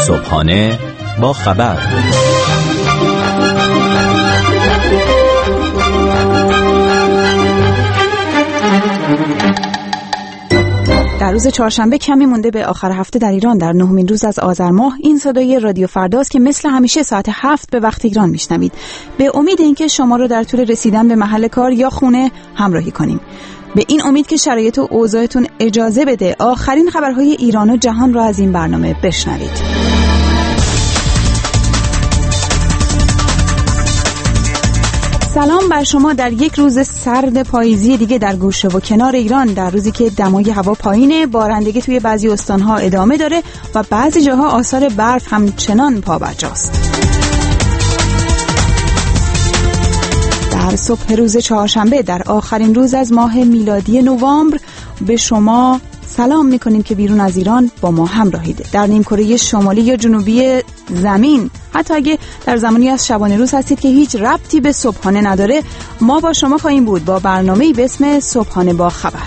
صبحانه با خبر. در روز چهارشنبه کمی مونده به آخر هفته در ایران، در 9مین روز از آذر ماه، این صدای رادیو فرداست که مثل همیشه ساعت 7 به وقت ایران میشنوید. به امید اینکه شما رو در طول رسیدن به محل کار یا خونه همراهی کنیم. به این امید که شرایط و اوضاعتون اجازه بده آخرین خبرهای ایران و جهان را از این برنامه بشنوید. سلام بر شما در یک روز سرد پاییزی دیگه در گوشه و کنار ایران، در روزی که دمای هوا پایینه، بارندگی توی بعضی استانها ادامه داره و بعضی جاها آثار برف همچنان پابرجاست. در صبح روز چهارشنبه، در آخرین روز از ماه میلادی نوامبر، به شما سلام میکنیم که بیرون از ایران با ما همراهید. در نیمکره شمالی یا جنوبی زمین، حتی اگه در زمانی از شبانه روز هستید که هیچ ربطی به صبحانه نداره، ما با شما خواهیم بود با برنامه‌ای به اسم صبحانه با خبر.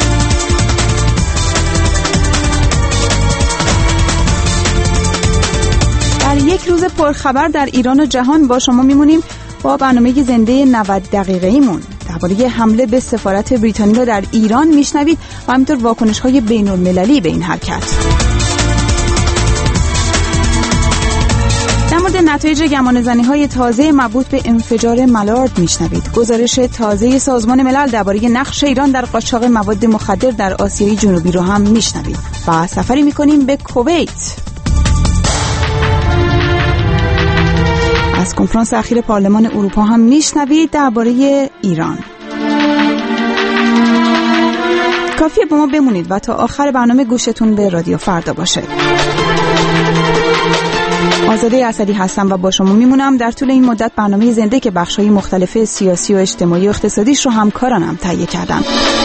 در یک روز پرخبر در ایران و جهان با شما میمونیم با برنامه زنده 90 دقیقه‌ایمون. درباره حمله به سفارت بریتانیا در ایران میشنوید و همینطور واکنش‌های بین‌المللی به این حرکت. در مورد نتایج گمانه‌زنی‌های تازه مربوط به انفجار ملارد میشنوید. گزارش تازه سازمان ملل درباره نقش ایران در قاچاق مواد مخدر در آسیای جنوبی رو هم میشنوید. و سفری می‌کنیم به کویت. از کنفرانس اخیر پارلمان اروپا هم میشنوید درباره ایران. کافیه با ما بمونید و تا آخر برنامه گوشتون به رادیو فردا باشه. آزاده اسدی هستم و با شما میمونم در طول این مدت برنامه زنده که بخش‌های مختلف سیاسی و اجتماعی و اقتصادیش رو همکارانم تهیه کردن.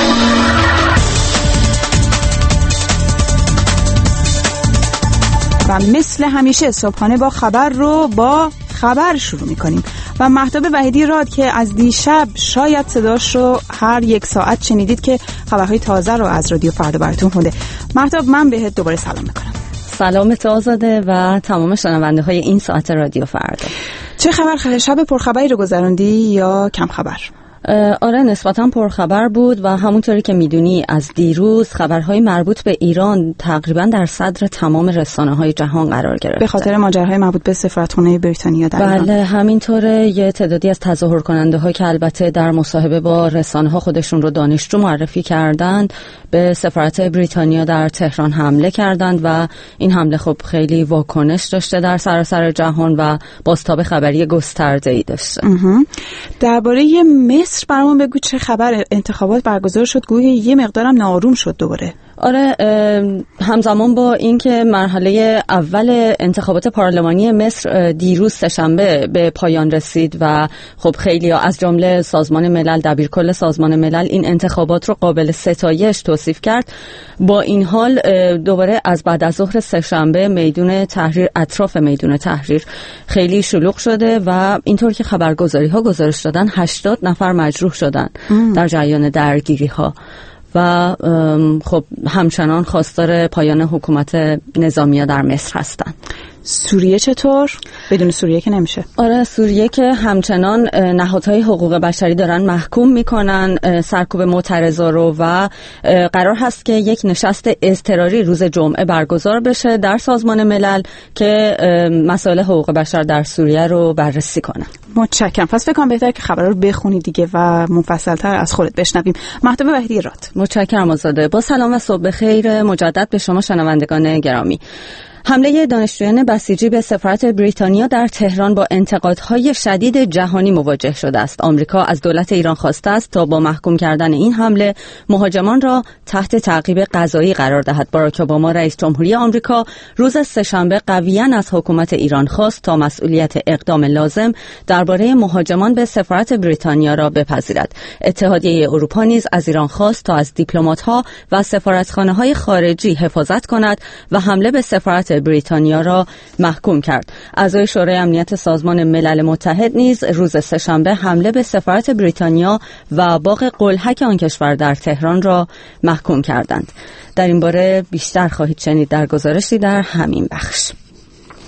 و مثل همیشه صبحانه با خبر رو با خبر شروع می‌کنیم و مهتاب وحیدی راد که از دیشب شاید صداش رو هر یک ساعت شنیدید که خبرهای تازه رو از رادیو فردا براتون خونده. مهتاب، من بهت دوباره سلام می‌کنم. سلامت آزاده و تمام شنونده‌های این ساعت رادیو فردا. چه خبر؟ شب پرخبری رو گذروندی یا کم خبر؟ آره، نسبتاً پرخبر بود و همونطوری که میدونی از دیروز خبرهای مربوط به ایران تقریباً در صدر تمام رسانه‌های جهان قرار گرفت. به خاطر ماجراهای مربوط به سفارتخانه بریتانیا در ایران. بله، همینطوره. یه تعدادی از تظاهر کننده‌ها که البته در مصاحبه با رسانه‌ها خودشون رو دانشجو معرفی کردند، به سفارت بریتانیا در تهران حمله کردند و این حمله خب خیلی واکنش داشته در سراسر جهان و بازتاب خبری گسترده‌ای داشته. درباره مصر برامون بگو چه خبر؟ انتخابات برگزار شد، گویا یه مقدارم ناآروم شد دوباره. آره، همزمان با اینکه مرحله اول انتخابات پارلمانی مصر دیروز سه‌شنبه به پایان رسید و خب خیلی از جمله سازمان ملل، دبیرکل سازمان ملل این انتخابات رو قابل ستایش توصیف کرد، با این حال دوباره از بعد از ظهر سه‌شنبه میدون تحریر، اطراف میدون تحریر خیلی شلوغ شده و اینطور که خبرگزاری‌ها گزارش دادن 80 نفر مجروح شدن در جریان درگیری‌ها و خب همچنان خواستار پایان حکومت نظامیه در مصر هستند. سوریه چطور؟ بدون سوریه که نمیشه. آره، سوریه که همچنان نهادهای حقوق بشری دارن محکوم میکنن سرکوب معترضا رو و قرار هست که یک نشست اضطراری روز جمعه برگزار بشه در سازمان ملل که مسائل حقوق بشر در سوریه رو بررسی کنن. متشکرم. پس فکر کنم بهتره که خبر رو بخونی دیگه و مفصل‌تر از خودت بشنویم. مهتاب وحیدی راد. متشکرم آزاده. با سلام و صبح خیر مجدد به شما شنوندگان گرامی. حمله دانشجویان بسیجی به سفارت بریتانیا در تهران با انتقادهای شدید جهانی مواجه شده است. آمریکا از دولت ایران خواسته است تا با محکوم کردن این حمله مهاجمان را تحت تعقیب قضایی قرار دهد. باراک اوباما رئیس جمهوری آمریکا روز سه‌شنبه قویاً از حکومت ایران خواست تا مسئولیت اقدام لازم درباره مهاجمان به سفارت بریتانیا را بپذیرد. اتحادیه اروپا نیز از ایران خواست تا از دیپلمات‌ها و سفارتخانه‌های خارجی حفاظت کند و حمله به سفارت بریتانیا را محکوم کرد. اعضای شورای امنیت سازمان ملل متحد نیز روز سه‌شنبه حمله به سفارت بریتانیا و باغ قلهک آن کشور در تهران را محکوم کردند. در این باره بیشتر خواهید شنید در گزارشی در همین بخش.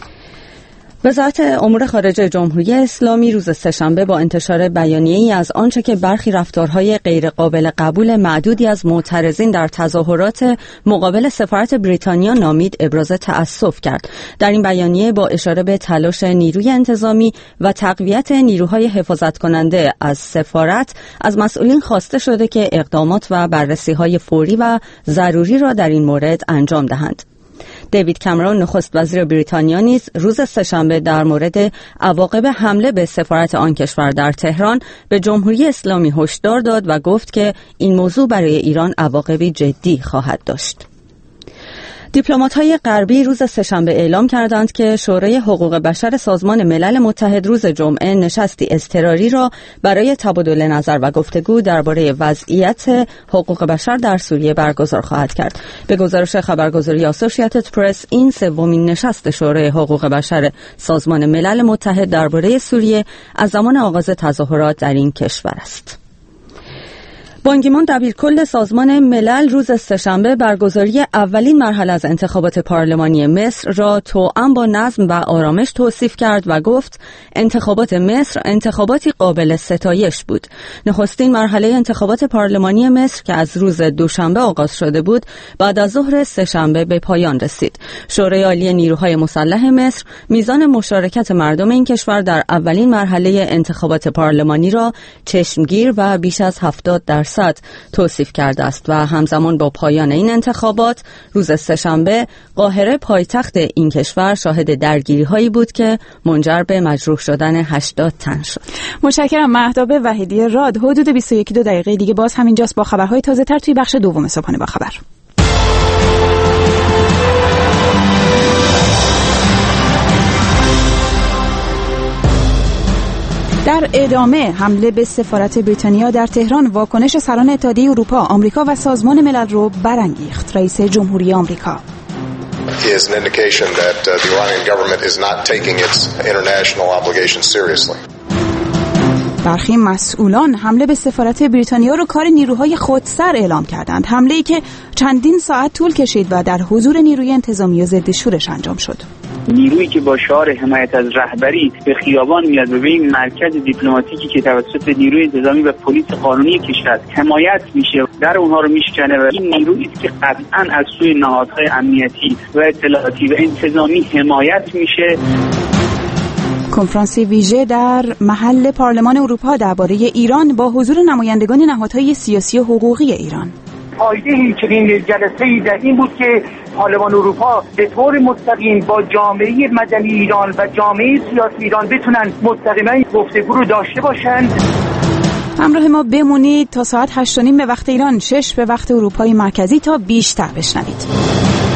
وزارت امور خارجه جمهوری اسلامی روز سه‌شنبه با انتشار بیانیه‌ای از آنچه که برخی رفتارهای غیرقابل قبول معدودی از معترضین در تظاهرات مقابل سفارت بریتانیا نامید ابراز تأسف کرد. در این بیانیه با اشاره به تلاش نیروی انتظامی و تقویت نیروهای حفاظت کننده از سفارت از مسئولین خواسته شده که اقدامات و بررسی‌های فوری و ضروری را در این مورد انجام دهند. دیوید کامرون نخست وزیر بریتانیا نیز روز سه‌شنبه در مورد عواقب حمله به سفارت آن کشور در تهران به جمهوری اسلامی هشدار داد و گفت که این موضوع برای ایران عواقبی جدی خواهد داشت. دیپلمات‌های غربی روز سه‌شنبه اعلام کردند که شورای حقوق بشر سازمان ملل متحد روز جمعه نشستی اضطراری را برای تبادل نظر و گفتگو درباره وضعیت حقوق بشر در سوریه برگزار خواهد کرد. به گزارش خبرگزاری آسوشییتد پرس، این سومین نشست شورای حقوق بشر سازمان ملل متحد درباره سوریه از زمان آغاز تظاهرات در این کشور است. بان کی مون دبیرکل سازمان ملل روز سه‌شنبه برگزاری اولین مرحله از انتخابات پارلمانی مصر را توأم با نظم و آرامش توصیف کرد و گفت انتخابات مصر انتخاباتی قابل ستایش بود. نخستین مرحله انتخابات پارلمانی مصر که از روز دوشنبه آغاز شده بود بعد از ظهر سه‌شنبه به پایان رسید. شورای عالی نیروهای مسلح مصر میزان مشارکت مردم این کشور در اولین مرحله انتخابات پارلمانی را چشمگیر و بیش از 70% توصیف کرده است و همزمان با پایان این انتخابات روز سه‌شنبه قاهره پایتخت این کشور شاهد درگیری هایی بود که منجر به مجروح شدن 80 تن شد. متشکرم. مهتاب وحیدی راد. حدود 21 دقیقه دیگه باز همینجاست با خبرهای تازه تر توی بخش دوم صبحانه با خبر. در ادامه حمله به سفارت بریتانیا در تهران، واکنش سران اتحادیه اروپا، آمریکا و سازمان ملل رو برانگیخت. رئیس جمهوری آمریکا is an indication that the Iranian government is not taking its international obligations seriously. برخی مسئولان حمله به سفارت بریتانیا رو کار نیروهای خودسر اعلام کردند. حمله‌ای که چندین ساعت طول کشید و در حضور نیروی انتظامی و ضد شورش انجام شد. نیرویی که با شعار حمایت از رهبری به خیابان میاد و به این مرکز دیپلماتیکی که توسط نیروی انتظامی و پلیس قانونی کشور حمایت میشه در اونها رو میشکنه و این نیرویی که قطعاً از سوی نهادهای امنیتی و اطلاعاتی و انتظامی حمایت میشه. کنفرانس ویژه در محل پارلمان اروپا درباره ایران با حضور نمایندگان نهادهای سیاسی و حقوقی ایران. فایده چنین جلسه‌ای در این بود که پارلمان اروپا به طور مستقیم با جامعه مدنی ایران و جامعه سیاسی ایران بتونن مستقیما گفتگو رو داشته باشند. همراه ما بمونید تا ساعت 8:30 به وقت ایران، 6 به وقت اروپای مرکزی تا بیشتر بشنوید.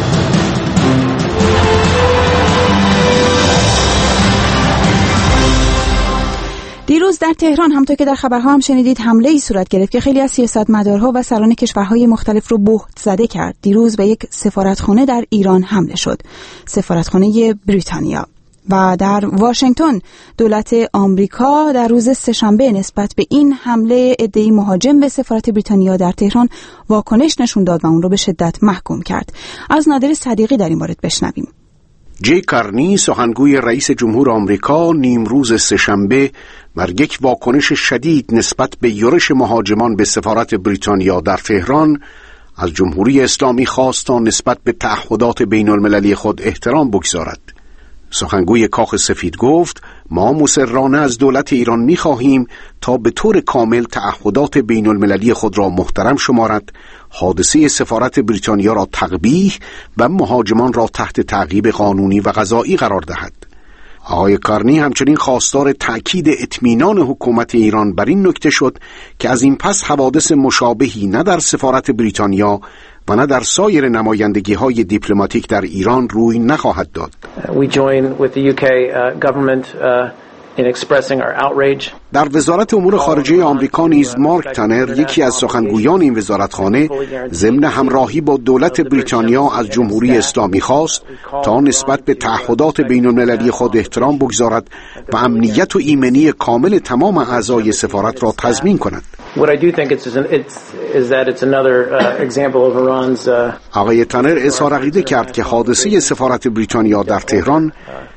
دیروز در تهران همونطور که در خبرها هم شنیدید حمله‌ای صورت گرفت که خیلی از سیاستمدارها و سران کشورهای مختلف رو بهت زده کرد. دیروز به یک سفارتخانه در ایران حمله شد، سفارتخانه بریتانیا. و در واشنگتن دولت آمریکا در روز سه‌شنبه نسبت به این حمله عده‌ای مهاجم به سفارت بریتانیا در تهران واکنش نشون داد و اون رو به شدت محکوم کرد. از نادر صدیقی در این مورد بشنویم. جی کارنی، سخنگوی رئیس جمهور آمریکا، نیمروز سه‌شنبه بر یک واکنش شدید نسبت به یورش مهاجمان به سفارت بریتانیا در تهران از جمهوری اسلامی خواست تا نسبت به تعهدات بین المللی خود احترام بگذارد. سخنگوی کاخ سفید گفت: ما مصرانه از دولت ایران می‌خواهیم تا به طور کامل تعهدات بین المللی خود را محترم شمارد، حادثه سفارت بریتانیا را تقبیح و مهاجمان را تحت تعقیب قانونی و قضایی قرار دهد. آقای کارنی همچنین خواستار تأکید اطمینان حکومت ایران بر این نکته شد که از این پس حوادث مشابهی نه در سفارت بریتانیا و نه در سایر نمایندگی‌های دیپلماتیک در ایران روی نخواهد داد. We join with the UK government in expressing our outrage. در وزارت امور خارجه آمریکا نیز مارک تانر، یکی از سخنگویان این وزارتخانه، ضمن همراهی با دولت بریتانیا از جمهوری اسلامی خواست تا نسبت به تعهدات بین المللی خود احترام بگذارد و امنیت و ایمنی کامل تمام اعضای سفارت را تضمین کند. What I do think is that it's another example of Iran's آقای تانر اظهار عقیده کرد که حادثه سفارت بریتانیا در تهران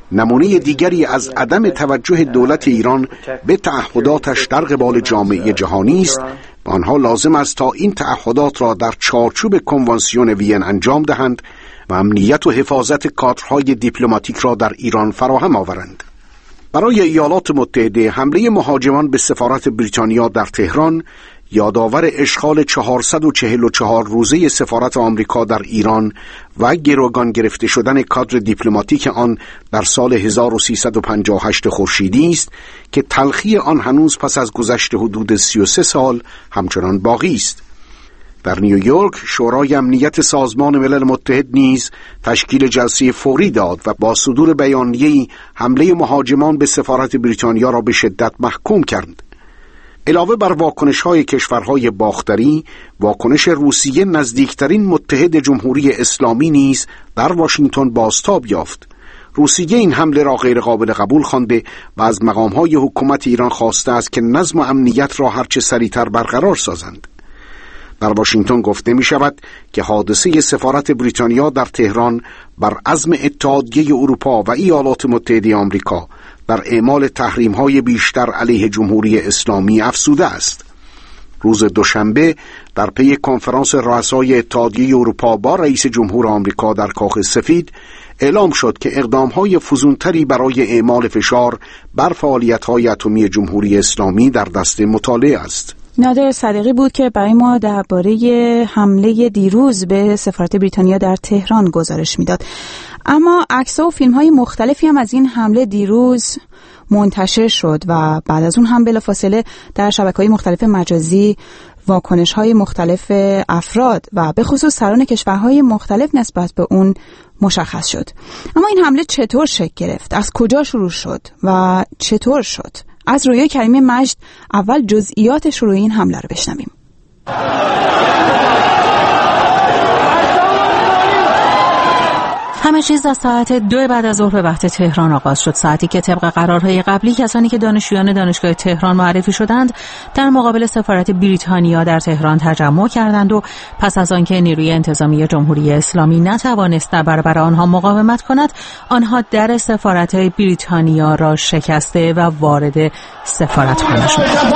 نمونه دیگری از عدم توجه دولت ایران به تعهداتش در قبال جامعه جهانی است و آنها لازم است تا این تعهدات را در چارچوب کنوانسیون وین انجام دهند و امنیت و حفاظت کادرهای دیپلماتیک را در ایران فراهم آورند. برای ایالات متحده حمله مهاجمان به سفارت بریتانیا در تهران یادآور اشغال 444 روزه سفارت آمریکا در ایران و گروگان گرفته شدن کادر دیپلماتیک آن در سال 1358 خورشیدی است که تلخی آن هنوز پس از گذشت حدود 33 سال همچنان باقی است. در نیویورک شورای امنیت سازمان ملل متحد نیز تشکیل جلسه فوری داد و با صدور بیانیه‌ای حمله مهاجمان به سفارت بریتانیا را به شدت محکوم کرد. علاوه بر واکنش‌های کشورهای باختری، واکنش روسیه نزدیکترین متحد جمهوری اسلامی نیز در واشنگتن بازتاب یافت. روسیه این حمله را غیر قابل قبول خوانده و از مقام‌های حکومت ایران خواسته است که نظم و امنیت را هرچه سریعتر برقرار سازند. در واشنگتن گفته می شود که حادثه سفارت بریتانیا در تهران بر عزم اتحادیه اروپا و ایالات متحده آمریکا در اعمال تحریم‌های بیشتر علیه جمهوری اسلامی افزوده است. روز دوشنبه در پی کنفرانس رؤسای اتحادیه اروپا با رئیس جمهور آمریکا در کاخ سفید اعلام شد که اقدام‌های فزونتری برای اعمال فشار بر فعالیت‌های اتمی جمهوری اسلامی در دست مطالعه است. نادر صدیقی بود که برای ما درباره حمله دیروز به سفارت بریتانیا در تهران گزارش میداد. اما عکس‌ها و فیلم‌های مختلفی هم از این حمله دیروز منتشر شد و بعد از اون هم بلافاصله در شبکه‌های مختلف مجازی واکنش‌های مختلف افراد و به خصوص سران کشورهای مختلف نسبت به اون مشخص شد. اما این حمله چطور شکل گرفت؟ از کجا شروع شد و چطور شد؟ از رویا کریمی مجد اول جزئیات شروع این حمله رو بشنویم. همه چیز از ساعت 2 بعد از ظهر به وقت تهران آغاز شد، ساعتی که طبق قرارهای قبلی کسانی که دانشجویان دانشگاه تهران معرفی شدند در مقابل سفارت بریتانیا در تهران تجمع کردند و پس از آنکه نیروی انتظامی جمهوری اسلامی نتوانست در برابر آنها مقاومت کند، آنها در سفارت بریتانیا را شکسته و وارد سفارتخانه شدند.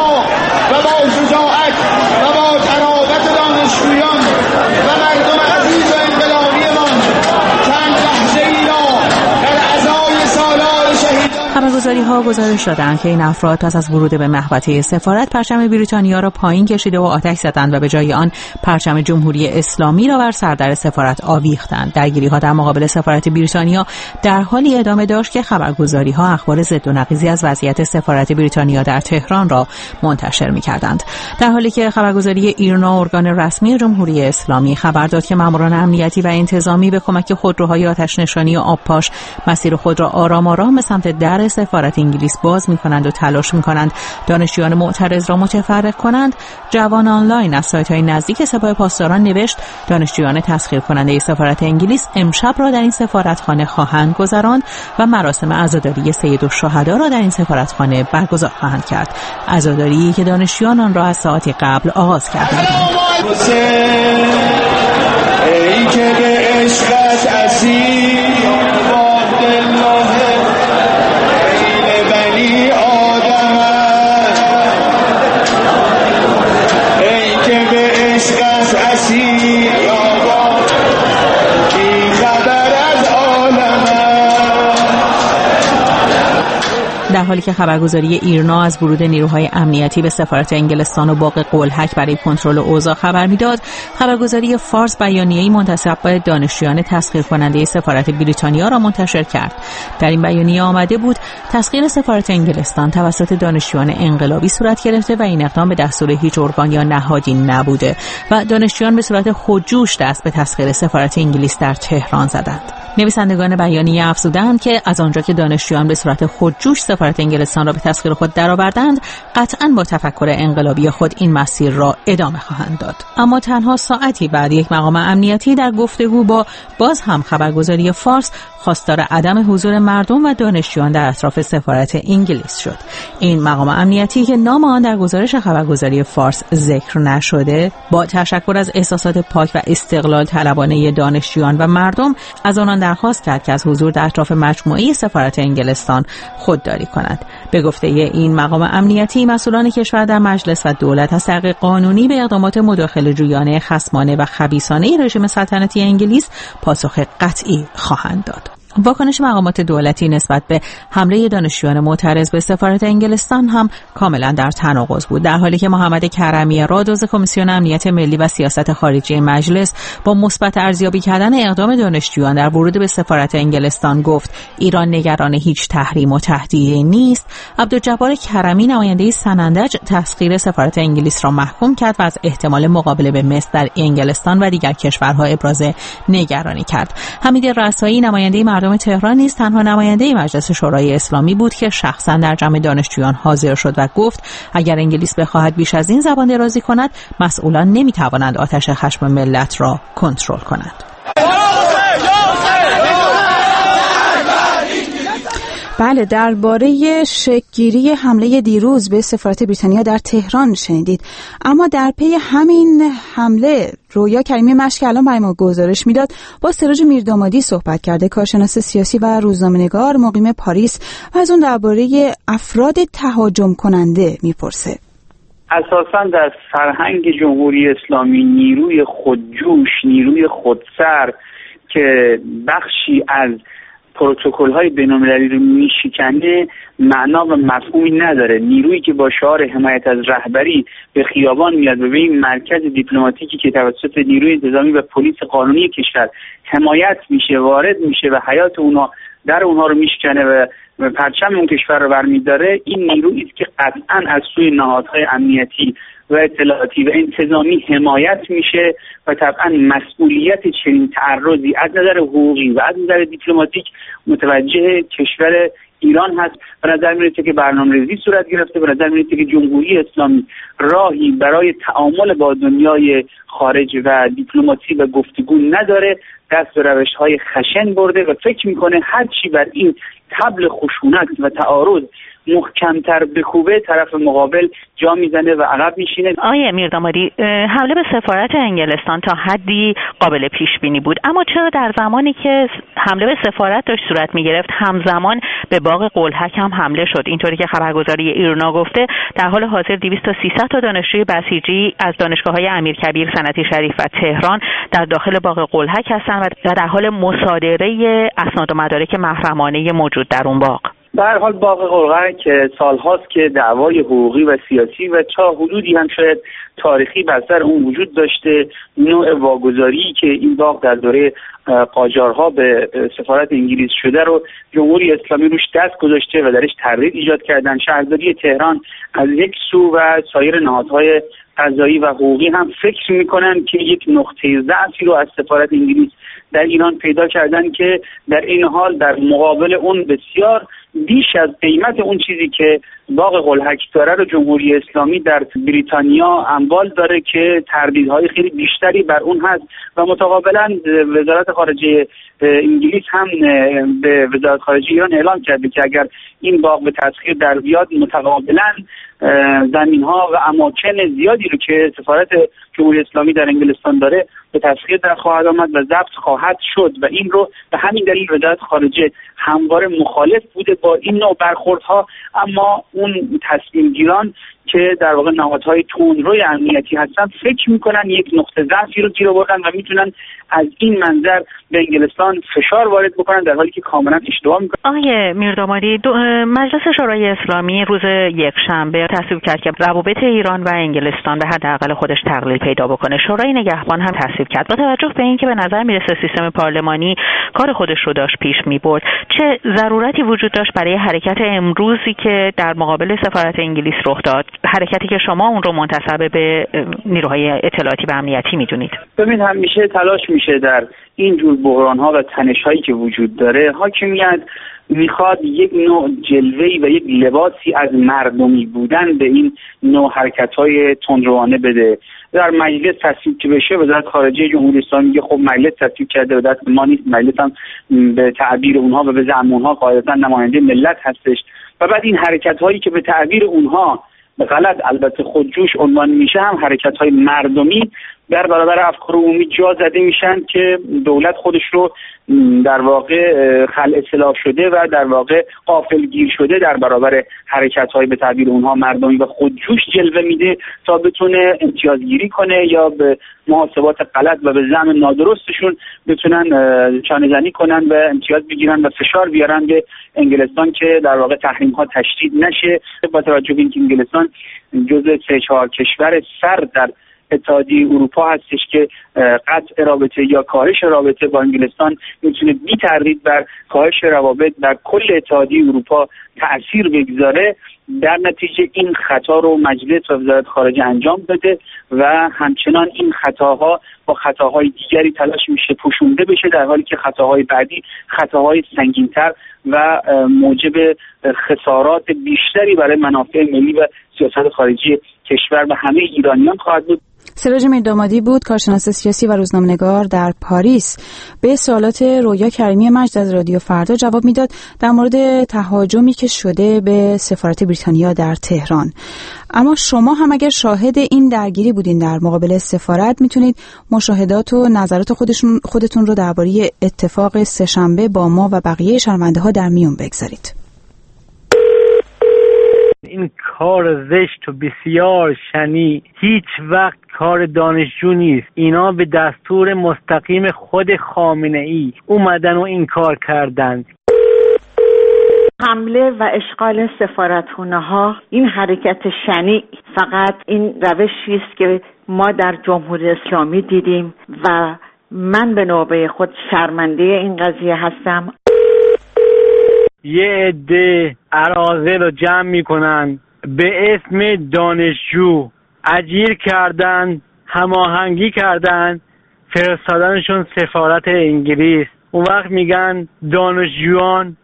خبرگزاری‌ها گزارش دادند که این افراد پس از ورود به محوطه سفارت پرچم بریتانیا را پایین کشیده و آتش زدند و به جای آن پرچم جمهوری اسلامی را بر سردر سفارت آویختند. درگیری‌ها در مقابل سفارت بریتانیا در حالی ادامه داشت که خبرگزاری‌ها اخبار ضد و نقیضی از وضعیت سفارت بریتانیا در تهران را منتشر می‌کردند. در حالی که خبرگزاری ایرنا، ارگان رسمی جمهوری اسلامی، خبر داد که ماموران امنیتی و انتظامی به کمک خودروهای آتش‌نشانی و آبپاش مسیر خود را آرام آرام به سمت در سفارت انگلیس باز می‌کنند و تلاش می‌کنند دانشجویان معترض را متفرق کنند. جوان آنلاین از سایت‌های نزدیک سپاه پاسداران نوشت دانشجویان تسخیر کننده سفارت انگلیس امشب را در این سفارتخانه خواهند گذراند و مراسم عزاداری سید الشهدا را در این سفارتخانه برگزار خواهند کرد. عزاداری که دانشجویان آن را از ساعتی قبل آغاز کردند. ای که به عشقت اسیر در حالی که خبرگزاری ایرنا از ورود نیروهای امنیتی به سفارت انگلستان و باغ قلهک برای کنترل اوضاع خبر میداد، خبرگزاری فارس بیانیه‌ای منتسب به دانشجویان تسخیر کننده سفارت بریتانیا را منتشر کرد. در این بیانیه آمده بود تسخیر سفارت انگلستان توسط دانشجویان انقلابی صورت گرفته و این اقدام به دستور هیچ ارگان یا نهادی نبوده و دانشجویان به صورت خودجوش دست به تسخیر سفارت انگلیس در تهران زدند. نویسندگان بیانیه افزودند که از آنجا که دانشجویان به صورت خودجوش سفارت انگلستان را به تسخیر خود درآوردند، قطعاً با تفکر انقلابی خود این مسیر را ادامه خواهند داد. اما تنها ساعتی بعد یک مقام امنیتی در گفتگو با باز هم خبرگزاری فارس خواستار عدم حضور مردم و دانشجویان در اطراف سفارت انگلیس شد. این مقام امنیتی که نام آن در گزارش خبرگزاری فارس ذکر نشده، با تشکر از احساسات پاک و استقلال طلبانه دانشجویان و مردم، از آنان درخواست کرد که از حضور در اطراف مجموعه سفارت انگلستان خودداری کند. به گفته این مقام امنیتی، مسئولان کشور در مجلس و دولت از طریق قانونی به اقدامات مداخله‌جویانه، خصمانه و خبیثانه رژیم سلطنتی انگلیس پاسخ قطعی خواهند داد. واکنش مقامات دولتی نسبت به حمله دانشجویان معترض به سفارت انگلستان هم کاملا در تناقض بود، در حالی که محمد کرمی راد عضو کمیسیون امنیت ملی و سیاست خارجی مجلس با مثبت ارزیابی کردن اقدام دانشجویان در ورود به سفارت انگلستان گفت ایران نگران هیچ تحریم و تهدیدی نیست. عبدالجبار کرمی نماینده سنندج تسخیر سفارت انگلیس را محکوم کرد و از احتمال مقابله به مصر در انگلستان و دیگر کشورها ابراز نگرانی کرد. حمید رسایی نماینده مردم تهران نیز تنها نماینده مجلس شورای اسلامی بود که شخصا در جمع دانشجویان حاضر شد و گفت اگر انگلیس بخواهد بیش از این زبان درازی کند، مسئولان نمیتوانند آتش خشم ملت را کنترل کنند. بله، درباره شکل‌گیری حمله دیروز به سفارت بریتانیا در تهران شنیدید، اما در پی همین حمله رویا کریمی مشک الان برای ما گزارش میداد. با سراج میردامادی صحبت کرده، کارشناس سیاسی و روزنامه‌نگار مقیم پاریس، و از اون درباره افراد تهاجم کننده میپرسه. اساساً در فرهنگ جمهوری اسلامی نیروی خودجوش، نیروی خودسر که بخشی از پروتکل‌های بین‌المللی رو میشکنه معنا و مفهومی نداره. نیرویی که با شعار حمایت از رهبری به خیابان میاد و به این مرکز دیپلماتیکی که توسط نیروی انتظامی و پلیس قانونی کشور حمایت میشه، وارد میشه و حیات اونها در اونها رو میشکنه و پرچم اون کشور رو برمیداره، این نیرویی است که قطعاً از سوی نهادهای امنیتی و اطلاعاتی و انتظامی حمایت میشه و طبعا مسئولیت چنین تعرضی از نظر حقوقی و از نظر دیپلماتیک متوجه کشور ایران هست. به نظر میرسه که برنامه‌ریزی صورت گرفته، به نظر میرسه که جمهوری اسلامی راهی برای تعامل با دنیای خارج و دیپلماسی و گفتگو نداره، دست به روش‌های خشن برده و فکر میکنه هر چی بر این طبل خشونت و تعارض محکمتر بکوبه طرف مقابل جا میزنه و عقب میشینه. آقای میردامادی، حمله به سفارت انگلستان تا حدی قابل پیش بینی بود، اما چرا در زمانی که حمله به سفارت داشت صورت میگرفت همزمان به باغ قلهک هم حمله شد؟ اینطوری که خبرگزاری ایرنا گفته در حال حاضر 200 تا 300 تا دانشجوی بسیجی از دانشگاه‌های امیرکبیر، سنتی شریف و تهران در داخل باغ قلهک هستند و در حال مصادره اسناد و مدارک محرمانه موجود در اون باغ. به هر حال باغ قلهک سالهاست که دعوای حقوقی و سیاسی و تا حدودی هم شاید تاریخی بر سر اون وجود داشته. نوع واگذاری که این باغ در دوره قاجارها به سفارت انگلیس شده رو جمهوری اسلامی روش دست گذاشته و درش تردید ایجاد کردن. شهرداری تهران از یک سو و سایر نهادهای قضایی و حقوقی هم فکر میکنن که یک نقطه ضعفی رو از سفارت انگلیس در ایران پیدا کردن که در این حال در مقابل اون بسیار بیش از قیمت اون چیزی که باغ قلهک داره رو جمهوری اسلامی در بریتانیا اموال داره که تردیدهای خیلی بیشتری بر اون هست و متقابلا وزارت خارجه انگلیس هم به وزارت خارجه ایران اعلام کرده که اگر این باغ به تسخیر در بیاد متقابلا زمین‌ها و اماکن زیادی رو که سفارت جمهوری اسلامی در انگلستان داره به تسخیر در خواهد آمد و ضبط خواهد شد و این رو به همین دلیل وزارت خارجه همواره مخالف بوده با این نوع برخوردها. اما اون تصمیم گیران که در واقع نهادهای تندروی امنیتی هستن فکر میکنن یک نقطه ضعفی رو گیر آوردن و میتونن از این منظر به انگلستان فشار وارد بکنن، در حالی که کاملا اشتباه میکنن. آقای میردامادی، مجلس شورای اسلامی روز یکشنبه تصویب کرد که روابط ایران و انگلستان به حداقل خودش تقلیل پیدا بکنه. شورای نگهبان هم تصویب کرد. با توجه به اینکه به نظر میرسه سیستم پارلمانی کار خودش رو داشت پیش میبرد، چه ضرورتی وجود داشت برای حرکت امروزی که در مقابل سفارت انگلیس رخ داد، حرکتی که شما اون رو منتسب به نیروهای اطلاعاتی و امنیتی میدونید؟ ببین، همیشه تلاش میشه در این جور بحران‌ها و تنش‌هایی که وجود داره، حاکمیت میخواد یک نوع جلوه‌ای و یک لباسی از مردمی بودن به این نوع حرکت‌های تندروانه بده. در مجلس تصویب که بشه، وزارت خارجه جمهوری اسلامی میگه خب مجلس تصویب کرده و دست ما نیست، مجلس هم به تعبیر اونها و به زعم اونها قاعدتاً نماینده ملت هستش و بعد این حرکت‌هایی که به تعبیر اونها به غلط البته خودجوش عنوان میشه هم حرکت‌های مردمی در برابر افکار عمومی جا زده میشن که دولت خودش رو در واقع خلع سلاح شده و در واقع غافلگیر شده در برابر حرکت‌های به تعبیر اونها مردمی و خودجوش جلوه میده تا بتونه امتیازگیری کنه یا به محاسبات غلط و به زعم نادرستشون بتونن چانه‌زنی کنن و امتیاز بگیرن و فشار بیارن به انگلستان که در واقع تحریم‌ها تشدید نشه. با توجه به اینکه انگلستان جزء 3-4 کشور سر در اتحادیه اروپا هستش که قطع رابطه یا کاهش رابطه با انگلستان میتونه بی تردید بر کاهش روابط در کل اتحادیه اروپا تأثیر بگذاره، در نتیجه این خطا رو مجلس و وزارت خارجه انجام داده و همچنان این خطاها با خطاهای دیگری تلاش میشه پوشونده بشه، در حالی که خطاهای بعدی خطاهای سنگین‌تر و موجب خسارات بیشتری برای منافع ملی و سیاست خارجی کشور و همه ایرانیان خواهد بود. سراج میردامادی بود، کارشناس سیاسی و روزنامه‌نگار در پاریس. به سوالات رویا کریمی مجد از رادیو فردا جواب میداد در مورد تهاجمی که شده به سفارت بریتانیا در تهران. اما شما هم اگر شاهد این درگیری بودین در مقابل سفارت، میتونید مشاهدات و نظرات خودتون رو درباره اتفاق سه‌شنبه با ما و بقیه شنونده‌ها در میون بگذارید. این کار زشت و بسیار شنیع هیچ وقت کار دانشجو نیست. اینا به دستور مستقیم خود خامنه‌ای اومدن و این کار کردند. حمله و اشغال سفارتخونه‌ها، این حرکت شنیع فقط این روشی است که ما در جمهوری اسلامی دیدیم و من به نوبه خود شرمنده این قضیه هستم. یه عده اراذل رو جمع میکنن به اسم دانشجو اجیر کردن، هماهنگی کردن، فرستادنشون سفارت انگلیس. اون وقت میگن دانشجویان.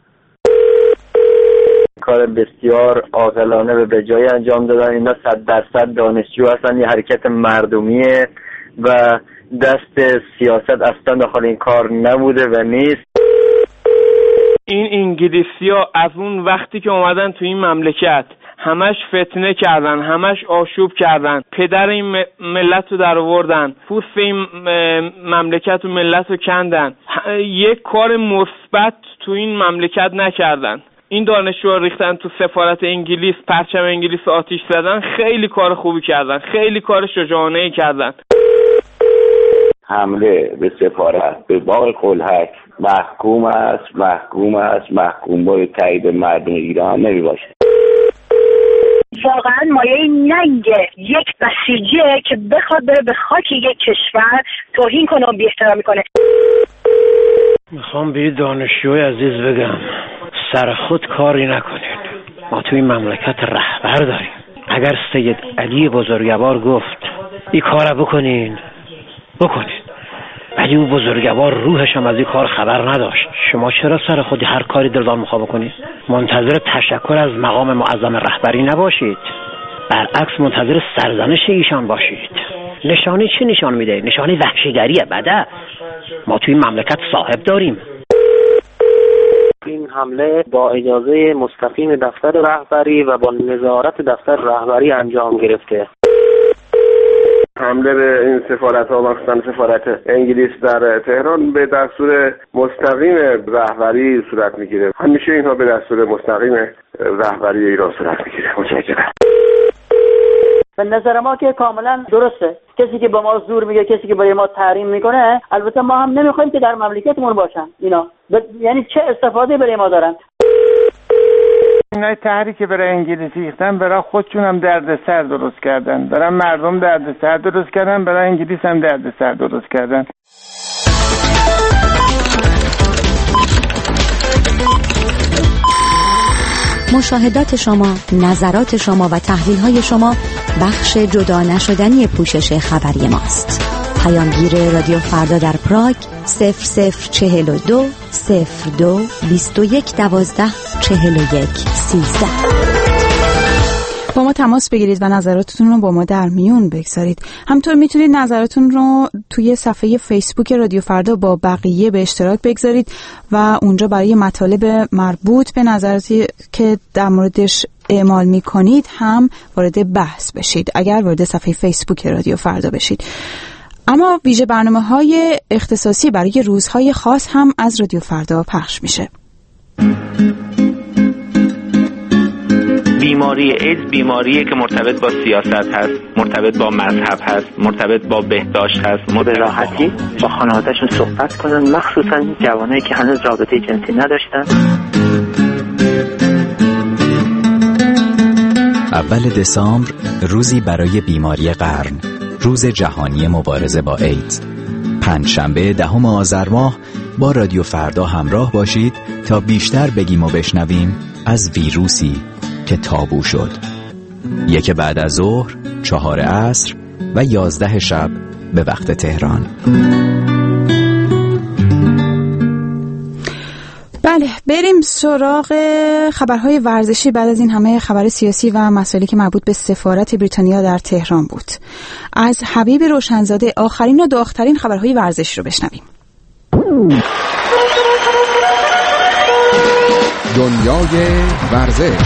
کار بسیار عاقلانه و به جای انجام دادن. اینا 100% دانشجو هستن. یه حرکت مردمیه و دست سیاست اصلا داخل این کار نبوده و نیست. این انگلیسی‌ها از اون وقتی که اومدن تو این مملکت همش فتنه کردن، همش آشوب کردن، پدر این ملت رو در آوردن، پوست این مملکت و ملت رو کندن، یک کار مثبت تو این مملکت نکردن. این دانشجوها ریختن تو سفارت انگلیس، پرچم انگلیس آتیش زدن. خیلی کار خوبی کردن، خیلی کار شجاعانه‌ای کردن. حمله به سفارت به باغ قلهک محکوم با تایید مردم ایران نمی باشه. واقعا مایه ننگ یک بسیجیه که بخواد بره به خاک یک کشور توهین کنه و بی‌احترامی کنه. میخوام به دانشجوی عزیز بگم سر خود کاری نکنید. ما توی مملکت رهبر داریم. اگر سید علی بزرگوار گفت این کار بکنین ولی او بزرگوار روحش هم از این کار خبر نداشت. شما چرا سر خودی هر کاری دلتان میخواد بکنید؟ منتظر تشکر از مقام معظم رهبری نباشید، برعکس منتظر سرزنش ایشان باشید. نشانی چی نشان میده؟ نشانی وحشیگریه. بده ما توی مملکت صاحب داریم. این حمله با اجازه مستقیم دفتر رهبری و با نظارت دفتر رهبری انجام گرفته. حمله به این سفارت‌ها، مخصوصاً سفارت انگلیس در تهران، به دستور مستقیم رهبری صورت میگیره. همیشه اینها به دستور مستقیم رهبری ایران صورت میگیره. متشکرم. به نظر ما که کاملا درسته. کسی که با ما زور میگه، کسی که برای ما تحریم میکنه، البته ما هم نمیخوایم که در مملکتمون باشن اینا. یعنی چه استفاده برای ما دارن؟ اینای تحریک برای انگلیس ریختن، برای خودشون هم دردسر درست کردن، برای مردم دردسر درست کردن، برای انگلیس هم دردسر درست کردن. مشاهدات شما، نظرات شما و تحلیل‌های شما بخش جدا نشدنی پوشش خبری ماست. پیامگیر رادیو فردا در پراگ 0042 02 21 12 41 13. با ما تماس بگیرید و نظراتتون رو با ما در میون بگذارید. همطور میتونید نظراتتون رو توی صفحه فیسبوک رادیو فردا با بقیه به اشتراک بگذارید و اونجا برای مطالب مربوط به نظراتی که در موردش اعمال میکنید هم وارد بحث بشید، اگر وارد صفحه فیسبوک رادیو فردا بشید. اما ویژه برنامه‌های اختصاصی برای روزهای خاص هم از رادیو فردا پخش میشه. بیماری ایدز بیماریه که مرتبط با سیاست هست، مرتبط با مذهب هست، مرتبط با بهداشت هست. به راحتی با خانواده‌شون صحبت کنن، مخصوصا جوانایی که هنوز رابطه جنسی نداشتن. اول دسامبر روزی برای بیماری قرن، روز جهانی مبارزه با ایدز. پنجشنبه 10 آذر ماه با رادیو فردا همراه باشید تا بیشتر بگیم و بشنویم از ویروسی که تابو شد. 1 بعد از ظهر، 4 عصر و 11 شب به وقت تهران. بله، بریم سراغ خبرهای ورزشی بعد از این همه خبر سیاسی و مسائلی که مربوط به سفارت بریتانیا در تهران بود. از حبیب روشنزاده آخرین و داغ‌ترین خبرهای ورزش رو بشنویم. دنیای ورزش.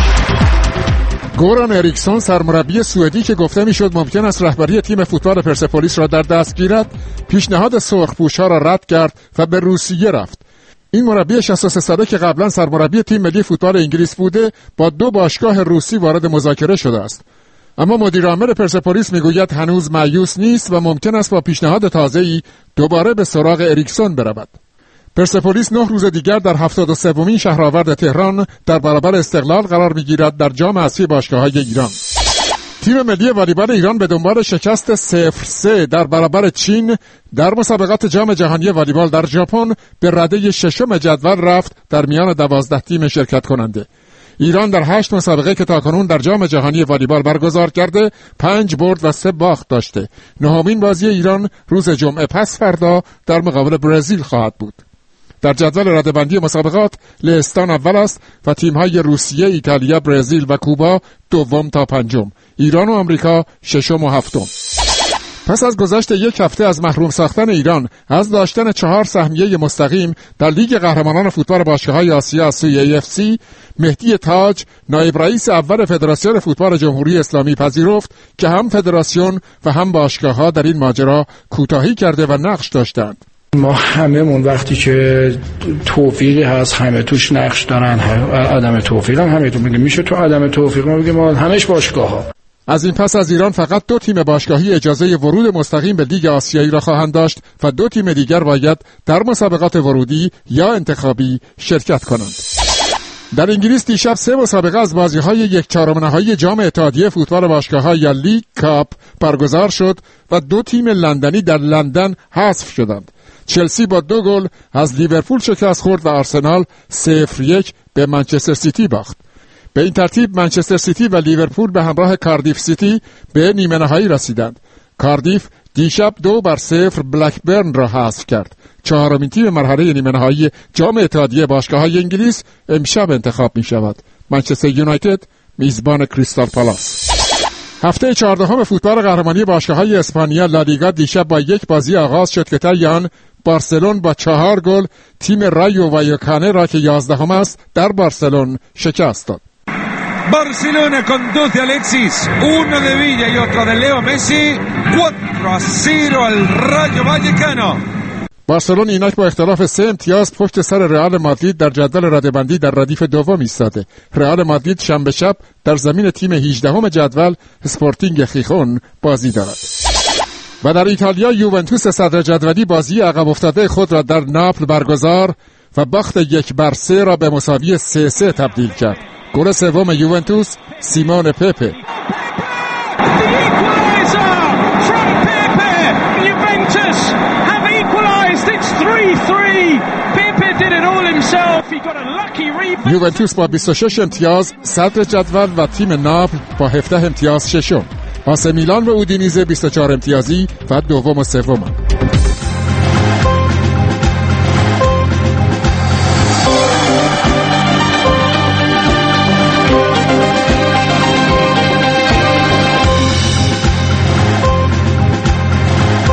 گوران اریکسون سرمربی سوئدی که گفته میشد ممکن است رهبری تیم فوتبال پرسپولیس را در دست گیرد، پیشنهاد سرخپوش‌ها را رد کرد و به روسیه رفت. این مربی 63 ساله که قبلا سرمربی تیم ملی فوتبال انگلیس بوده، با 2 باشگاه روسی وارد مذاکره شده است. اما مدیر عامل پرسپولیس میگوید هنوز مایوس نیست و ممکن است با پیشنهاد تازه‌ای دوباره به سراغ اریکسون برود. پرسپولیس 9 روز دیگر در 73مین شهرآورد تهران در برابر استقلال قرار میگیرد در جام اسفی باشگاه‌های ایران. تیم ملی والیبال ایران به دنبال شکست 0-3 در برابر چین در مسابقات جام جهانی والیبال در ژاپن به رده 6 جدول رفت در میان 12 تیم شرکت کننده. ایران در 8 مسابقه که تاکنون در جام جهانی والیبال برگزار کرده 5 برد و 3 باخت داشته. 9مین بازی ایران روز جمعه پس فردا در مقابل برزیل خواهد بود. در جدول رده‌بندی مسابقات لهستان اول است و تیم‌های روسیه، ایتالیا، برزیل و کوبا دوم تا پنجم. ایران و آمریکا ششم و هفتم. پس از گذشت 1 هفته از محروم ساختن ایران از داشتن 4 سهمیه مستقیم در لیگ قهرمانان فوتبال باشگاه‌های آسیا از سوی AFC، مهدی تاج نایب رئیس اول فدراسیون فوتبال جمهوری اسلامی پذیرفت که هم فدراسیون و هم باشگاه‌ها در این ماجرا کوتاهی کرده و نقش داشتند. ما هممون وقتی که توفیقی هست همه توش نقش دارن، عدم توفیق هم همه تو میگه میشه تو عدم توفیق ما بگیم ما همش باشگاه‌ها. از این پس از ایران فقط 2 تیم باشگاهی اجازه ورود مستقیم به لیگ آسیایی را خواهند داشت و 2 تیم دیگر باید در مسابقات ورودی یا انتخابی شرکت کنند. در انگلیس دیشب 3 مسابقه از بازی‌های 1/4 نهایی جام اتحادیه فوتبال باشگاه‌ها یا لیگ کاپ برگزار شد و 2 تیم لندنی در لندن حذف شدند. چلسی با 2 گل از لیورپول شکست خورد و آرسنال 0-1 به منچستر سیتی باخت. به این ترتیب منچستر سیتی و لیورپول به همراه کاردیف سیتی به نیمه نهایی رسیدند. کاردیف دیشب 2-0 بلکبرن را حذف کرد. 4مین تیم مرحله نیمه نهایی جام اتحادیه باشگاه‌های انگلیس امشب انتخاب می شود. منچستر یونایتد میزبان کریستال پالاس. هفته 14 فوتبال قهرمانی باشگاه‌های اسپانیا لالیگا دیشب با 1 بازی آغاز شد که طی آن بارسلون با 4 گل تیم رایو وایکانه را که 11 است در بارسلون شکست داد. Barcelona conduce Alexis, uno de Villa y otro de Leo Messi, 4-0 al Rayo Vallecano. بارسلون اینک با اختلاف 3 امتیاز پشت سر رئال مادرید در جدول رده‌بندی در ردیف دوم ایستاده. رئال مادرید شنبه شب در زمین تیم 18 جدول اسپورتینگ خیخون بازی دارد. و در ایتالیا یوونتوس صدر جدولی بازی عقب افتاده خود را در ناپل برگزار و باخت 1-3 را به مساوی 3-3 تبدیل کرد. گل سوم یوونتوس سیمون پپه. یوونتوس با 26 امتیاز صدر جدول و تیم ناپل با 17 امتیاز ششم. آس میلان و اودینیزه 24 امتیازی و دوم و سوم.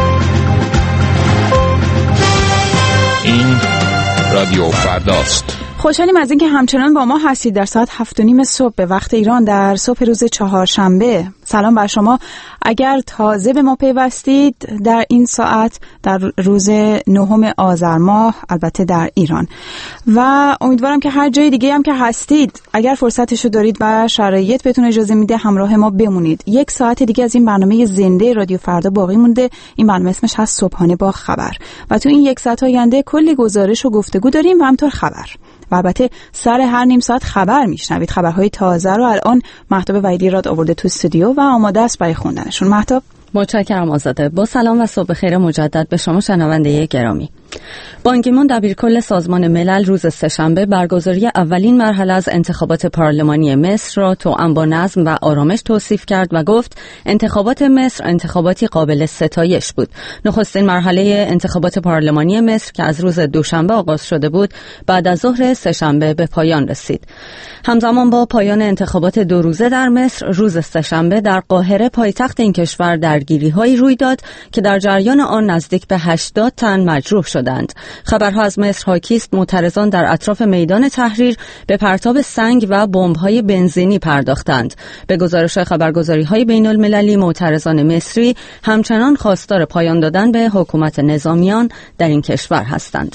این رادیو فرداست. خوشحالیم از اینکه همچنان با ما هستید در ساعت 7:30 صبح به وقت ایران در صبح روز چهارشنبه. سلام بر شما. اگر تازه به ما پیوستید در این ساعت در روز 9 آذر ماه، البته در ایران، و امیدوارم که هر جای دیگه هم که هستید اگر فرصتشو دارید و شرایط بهتون اجازه میده همراه ما بمونید. یک ساعت دیگه از این برنامه زنده رادیو فردا باقی مونده. این برنامه اسمش هست صبحانه با خبر و تو این یک ساعت آینده کلی گزارش و گفتگو داریم و همطور خبر و البته سر هر نیم ساعت خبر میشنوید. خبرهای تازه رو الان مهتاب وحیدی راد آورده تو استودیو و آماده است برای خوندنشون. مهتاب. متشکرم آزاده. با سلام و صبح خیر مجدد به شما شنونده گرامی. بان کی مون دبیرکل سازمان ملل روز سه‌شنبه برگزاری اولین مرحله از انتخابات پارلمانی مصر را توأم با نظم و آرامش توصیف کرد و گفت انتخابات مصر انتخاباتی قابل ستایش بود. نخستین مرحله انتخابات پارلمانی مصر که از روز دوشنبه آغاز شده بود بعد از ظهر سه‌شنبه به پایان رسید. همزمان با پایان انتخابات 2 روزه در مصر، روز سه‌شنبه در قاهره پایتخت این کشور درگیری‌هایی روی داد که در جریان آن نزدیک به 80 تن مجروح شدند. خبرها از مصر حاکی است معترضان در اطراف میدان تحریر به پرتاب سنگ و بمب‌های بنزینی پرداختند. به گزارش خبرگزاری‌های بین‌المللی، معترضان مصری همچنان خواستار پایان دادن به حکومت نظامیان در این کشور هستند.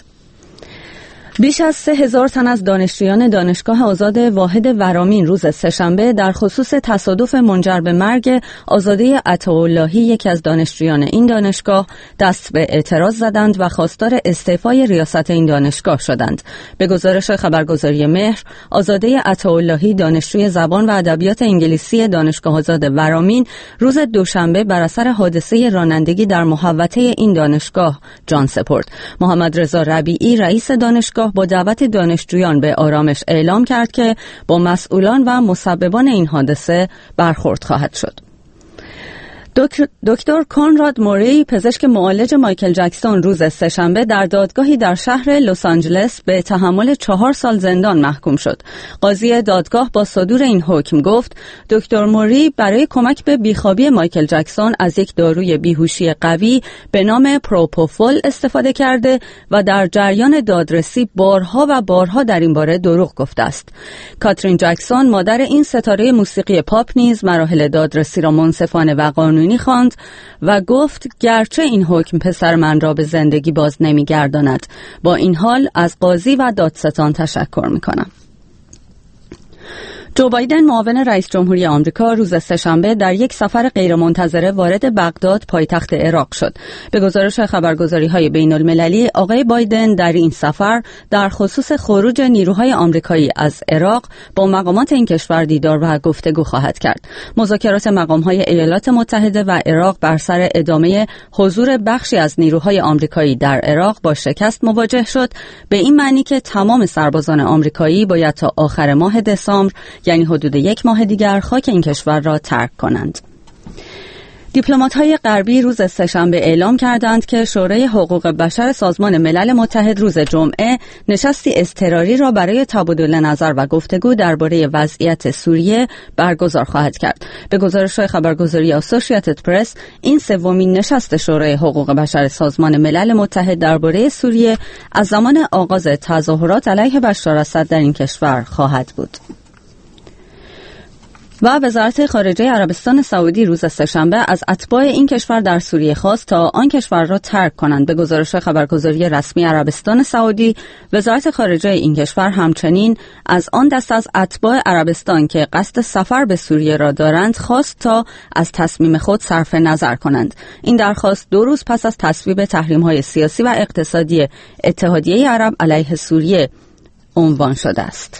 بیش از 3000 تن از دانشجویان دانشگاه آزاد واحد ورامین روز سه‌شنبه در خصوص تصادف منجر به مرگ آزاده عطااللهی، یکی از دانشجویان این دانشگاه، دست به اعتراض زدند و خواستار استعفای ریاست این دانشگاه شدند. به گزارش خبرگزاری مهر، آزاده عطااللهی، دانشجوی زبان و ادبیات انگلیسی دانشگاه آزاد ورامین، روز دوشنبه بر اثر حادثه رانندگی در محوطه این دانشگاه جان سپرد. محمد رضا ربیعی، رئیس دانشگاه، با دعوت دانشجویان به آرامش اعلام کرد که با مسئولان و مسببان این حادثه برخورد خواهد شد. دکتر کانراد موری، پزشک معالج مایکل جکسون، روز سه‌شنبه در دادگاهی در شهر لس آنجلس به تحمل 4 سال زندان محکوم شد. قاضی دادگاه با صدور این حکم گفت دکتر موری برای کمک به بیخوابی مایکل جکسون از یک داروی بیهوشی قوی به نام پروپوفول استفاده کرده و در جریان دادرسی بارها و بارها در این باره دروغ گفته است. کاترین جکسون، مادر این ستاره موسیقی پاپ، نیز مراحل دادرسی را منصفانه و قانونی خواند و گفت گرچه این حکم پسر من را به زندگی باز نمی‌گرداند، با این حال از قاضی و دادستان تشکر می‌کنم. جو بایدن، معاون رئیس جمهوری آمریکا، روز سه‌شنبه در یک سفر غیرمنتظره وارد بغداد، پایتخت عراق شد. به گزارش خبرگزاری‌های بین‌المللی، آقای بایدن در این سفر در خصوص خروج نیروهای آمریکایی از عراق با مقامات این کشور دیدار و گفتگو خواهد کرد. مذاکرات مقام‌های ایالات متحده و عراق بر سر ادامه حضور بخشی از نیروهای آمریکایی در عراق با شکست مواجه شد، به این معنی که تمام سربازان آمریکایی باید تا آخر ماه دسامبر، یعنی حدود 1 ماه دیگر، خاک این کشور را ترک کنند. دیپلمات‌های غربی روز سه‌شنبه اعلام کردند که شورای حقوق بشر سازمان ملل متحد روز جمعه نشستی اضطراری را برای تبادل نظر و گفتگو درباره وضعیت سوریه برگزار خواهد کرد. به گزارش خبرگزاری آسوشییتد پرس، این سومین نشست شورای حقوق بشر سازمان ملل متحد درباره سوریه از زمان آغاز تظاهرات علیه بشار اسد در این کشور خواهد بود. و وزارت خارجه عربستان سعودی روز سه‌شنبه از اتباع این کشور در سوریه خواست تا آن کشور را ترک کنند. به گزارش خبرگزاری رسمی عربستان سعودی، وزارت خارجه این کشور همچنین از آن دست از اتباع عربستان که قصد سفر به سوریه را دارند خواست تا از تصمیم خود صرف نظر کنند. این درخواست 2 روز پس از تصویب تحریم‌های سیاسی و اقتصادی اتحادیه عرب علیه سوریه عنوان شده است.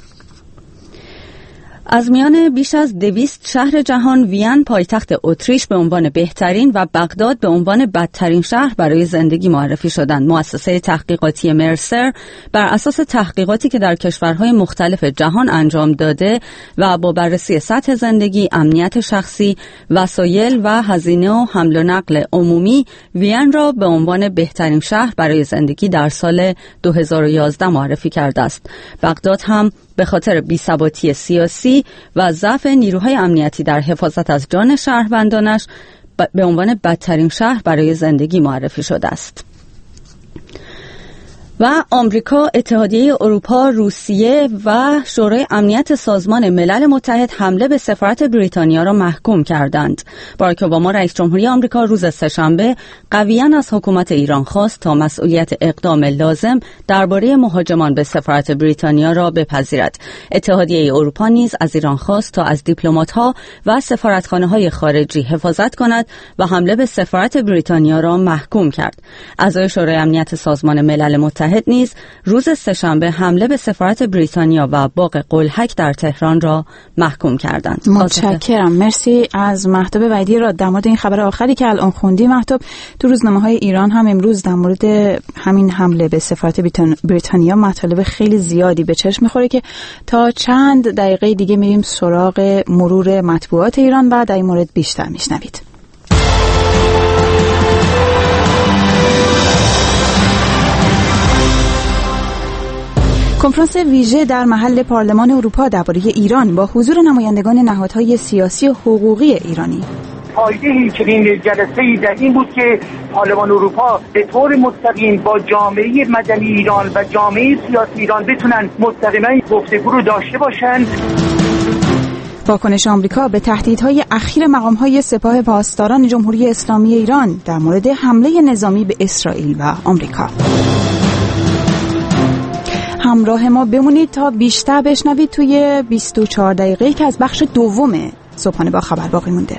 از میان بیش از 200 شهر جهان، وین پایتخت اتریش به عنوان بهترین و بغداد به عنوان بدترین شهر برای زندگی معرفی شدند. مؤسسه تحقیقاتی مرسر بر اساس تحقیقاتی که در کشورهای مختلف جهان انجام داده و با بررسی سطح زندگی، امنیت شخصی، وسایل و هزینه و حمل و نقل عمومی، وین را به عنوان بهترین شهر برای زندگی در سال 2011 معرفی کرده است. بغداد هم به خاطر بی‌ثباتی سیاسی و ضعف نیروهای امنیتی در حفاظت از جان شهروندانش به عنوان بدترین شهر برای زندگی معرفی شده است. و آمریکا، اتحادیه اروپا، روسیه و شورای امنیت سازمان ملل متحد حمله به سفارت بریتانیا را محکوم کردند. باراک اوباما رئیس جمهوری آمریکا روز سه‌شنبه قویاً از حکومت ایران خواست تا مسئولیت اقدام لازم درباره مهاجمان به سفارت بریتانیا را بپذیرد. اتحادیه اروپا نیز از ایران خواست تا از دیپلمات‌ها و سفارتخانه‌های خارجی حفاظت کند و حمله به سفارت بریتانیا را محکوم کرد. اعضای شورای امنیت سازمان ملل متحد نیز روز سه‌شنبه حمله به سفارت بریتانیا و باغ قلهک در تهران را محکوم کردند. متشکرم. مرسی از مهتاب وحیدی را در مورد این خبر آخری که الان خوندی. مهتاب، تو روزنامه‌های ایران هم امروز در مورد همین حمله به سفارت بریتانیا مطالب خیلی زیادی به چشم می‌خوره که تا چند دقیقه دیگه میریم سراغ مرور مطبوعات ایران و در این مورد بیشتر میشنوید. کنفرانس ویژه در محل پارلمان اروپا درباره ایران با حضور نمایندگان نهادهای سیاسی و حقوقی ایرانی. فایده چنین جلسه‌ای در این بود که پارلمان اروپا به طور مستقیم با جامعه مدنی ایران و جامعه سیاسی ایران بتونن مستقیما گفتگو رو داشته باشند. واکنش آمریکا به تهدیدهای اخیر مقام‌های سپاه پاسداران جمهوری اسلامی ایران در مورد حمله نظامی به اسرائیل و آمریکا. همراه ما بمونید تا بیشتر بشنوید توی 24 دقیقه‌ای که از بخش دوم صبحانه با خبر باقی مونده.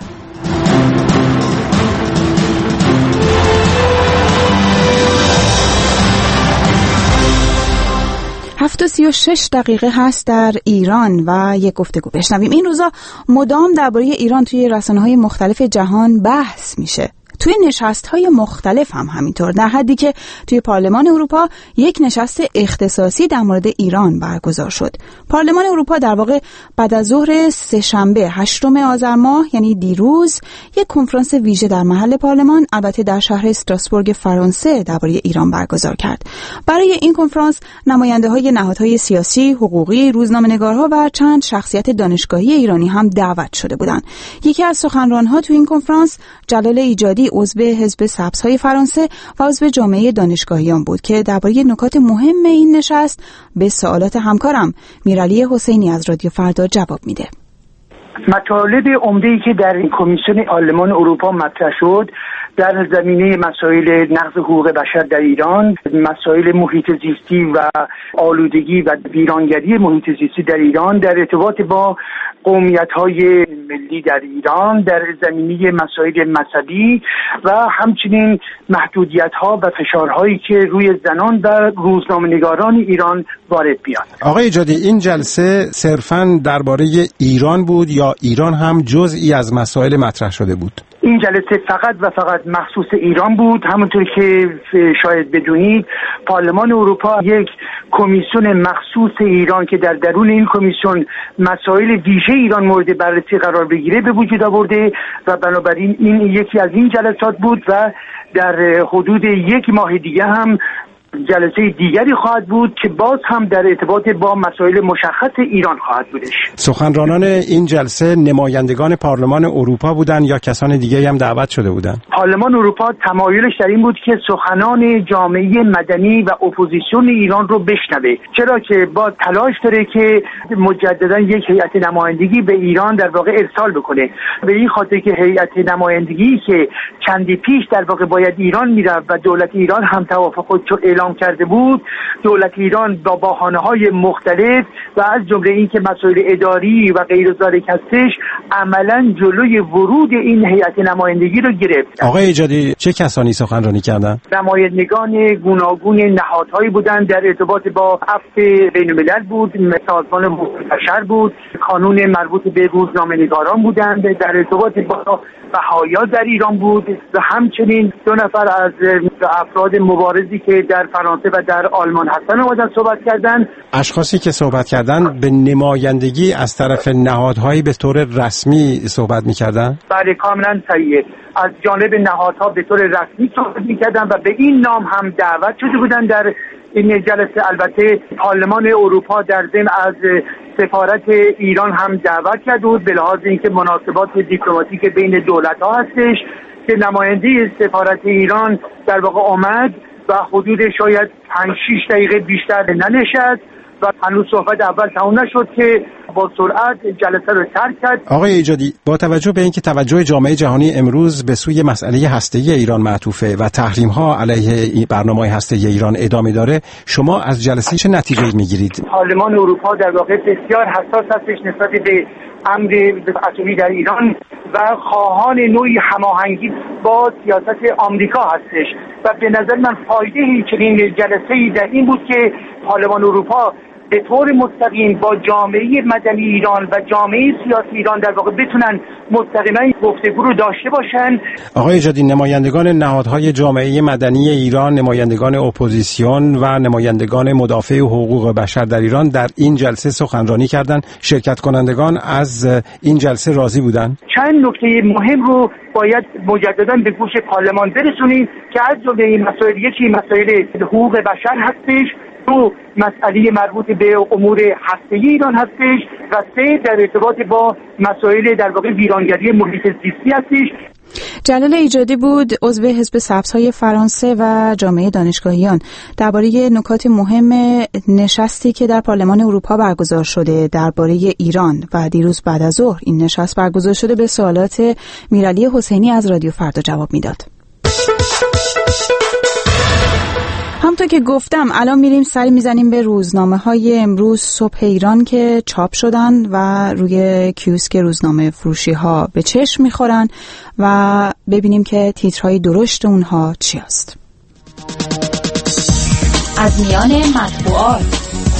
7:36 دقیقه هست در ایران و یک گفتگو بشنویم. این روزا مدام درباره ایران توی رسانه‌های مختلف جهان بحث میشه. توی نشست‌های مختلف هم همینطور، در حدی که توی پارلمان اروپا یک نشست اختصاصی در مورد ایران برگزار شد. پارلمان اروپا در واقع بعد از ظهر سه‌شنبه 8 آذر ماه، یعنی دیروز، یک کنفرانس ویژه در محل پارلمان، البته در شهر استراسبورگ فرانسه، درباره ایران برگزار کرد. برای این کنفرانس نماینده‌های نهادهای سیاسی، حقوقی، روزنامه‌نگارها و چند شخصیت دانشگاهی ایرانی هم دعوت شده بودند. یکی از سخنران‌ها توی این کنفرانس جلال ایجادی، عضو حزب سبزهای فرانسه و عضو جامعه دانشگاهیان بود که درباره نکات مهم این نشست به سوالات همکارم میرعلی حسینی از رادیو فردا جواب میده. مطالب عمده‌ای که در کمیسیون پارلمان اروپا مطرح شد در زمینه مسائل نقض حقوق بشر در ایران، مسائل محیط زیستی و آلودگی و ویرانگری محیط زیستی در ایران، در ارتباط با قومیت‌های ملی در ایران، در زمینه مسائل مذهبی و همچنین محدودیت‌ها و فشارهایی که روی زنان و روزنامه‌نگاران ایران وارد بیاد. آقای ایجادی، این جلسه صرفاً درباره ایران بود یا ایران هم جزئی از مسائل مطرح شده بود؟ این جلسه فقط و فقط مخصوص ایران بود. همونطور که شاید بدونید پارلمان اروپا یک کمیسیون مخصوص ایران که در درون این کمیسیون مسائل ویژه ایران مورد بررسی قرار بگیره به وجود آورده و بنابراین این یکی از این جلسات بود و در حدود یک ماه دیگه هم جلسه دیگری خواهد بود که باز هم در ارتباط با مسائل مشخص ایران خواهد بودش. سخنرانان این جلسه نمایندگان پارلمان اروپا بودن یا کسان دیگری هم دعوت شده بودن؟ پارلمان اروپا تمایلش در این بود که سخنان جامعه مدنی و اپوزیسیون ایران رو بشنوه، چرا که با تلاش داره که مجددا یک هیئت نمایندگی به ایران در واقع ارسال بکنه. به این خاطر که هیئت نمایندگی که چندی پیش در واقع باید ایران میرفت و دولت ایران هم توافق خودش رو اعلام کرده بود، دولت ایران با بهانه‌های مختلف و از جمله اینکه مسائل اداری و غیر ذالک هستش عملاً جلوی ورود این هیئت نمایندگی رو گرفت. آقای ایجادی، چه کسانی سخنرانی کردند؟ نمایندگان گوناگون نهادهایی بودند، در ارتباط با عفو بین‌الملل بود، سازمان حقوق بشر بود، کانون مربوط به روزنامه‌نگاران بودند، در ارتباط با بهائیان در ایران بود و همچنین 2 نفر از افراد مبارزی که در فرانسه و در آلمان هستن اومدن صحبت کردن. اشخاصی که صحبت کردن به نمایندگی از طرف نهادهایی به طور رسمی صحبت می‌کردن؟ بله، کاملا صحیحه. از جانب نهادها به طور رسمی صحبت می‌کردن و به این نام هم دعوت شده بودن در این جلسه. البته پارلمان اروپا در ضمن از سفارت ایران هم دعوت کرده بود به لحاظ اینکه مناسبات دیپلماتیک بین دولت‌ها هستش که نماینده سفارت ایران در واقع آمد و حدود شاید 5-6 دقیقه بیشتر ننشست و هنوز صحبت اول تمام نشد که با سرعت جلسه رو ترک کرد. آقای ایجادی، با توجه به اینکه توجه جامعه جهانی امروز به سوی مسئله هسته‌ای ایران معطوفه و تحریم‌ها علیه برنامه‌های هسته‌ای ایران ادامه داره، شما از جلسه چه نتیجه‌ای می‌گیرید؟ پارلمان اروپا در واقع بسیار حساس هستش نسبت به امر اتمی در ایران و خواهان نوعی هماهنگی با سیاست آمریکا هستش و به نظر من فایده چنین جلسه‌ای در این بود که پارلمان اروپا به طور مستقیم با جامعه مدنی ایران و جامعه سیاسی ایران در واقع بتونن مستقیما گفتگو رو داشته باشن. آقای ایجادی، نمایندگان نهادهای جامعه مدنی ایران، نمایندگان اپوزیسیون و نمایندگان مدافع حقوق بشر در ایران در این جلسه سخنرانی کردند. شرکت کنندگان از این جلسه راضی بودند؟ چند نکته مهم رو باید مجددا به گوش پارلمان برسونیم که از جمله این مسائل، یکی مسائل حقوق بشر هستش، دو مسئله مربوط به امور هسته‌ای ایران هستش و سه در ارتباط با مسائل در واقع ویرانگری محیط زیستی هستش. جلال ایجادی بود، عضو حزب سبزهای فرانسه و جامعه دانشگاهیان، درباره نکات مهم نشستی که در پارلمان اروپا برگزار شده درباره ایران و دیروز بعد از ظهر این نشست برگزار شده به سوالات میرعلی حسینی از رادیو فردا جواب میداد. همونطور که گفتم الان میریم سری میزنیم به روزنامه‌های امروز صبح ایران که چاپ شدن و روی کیوسک روزنامه فروشی ها به چشم میخورن و ببینیم که تیترهای درشت اونها چی است. از میان مطبوعات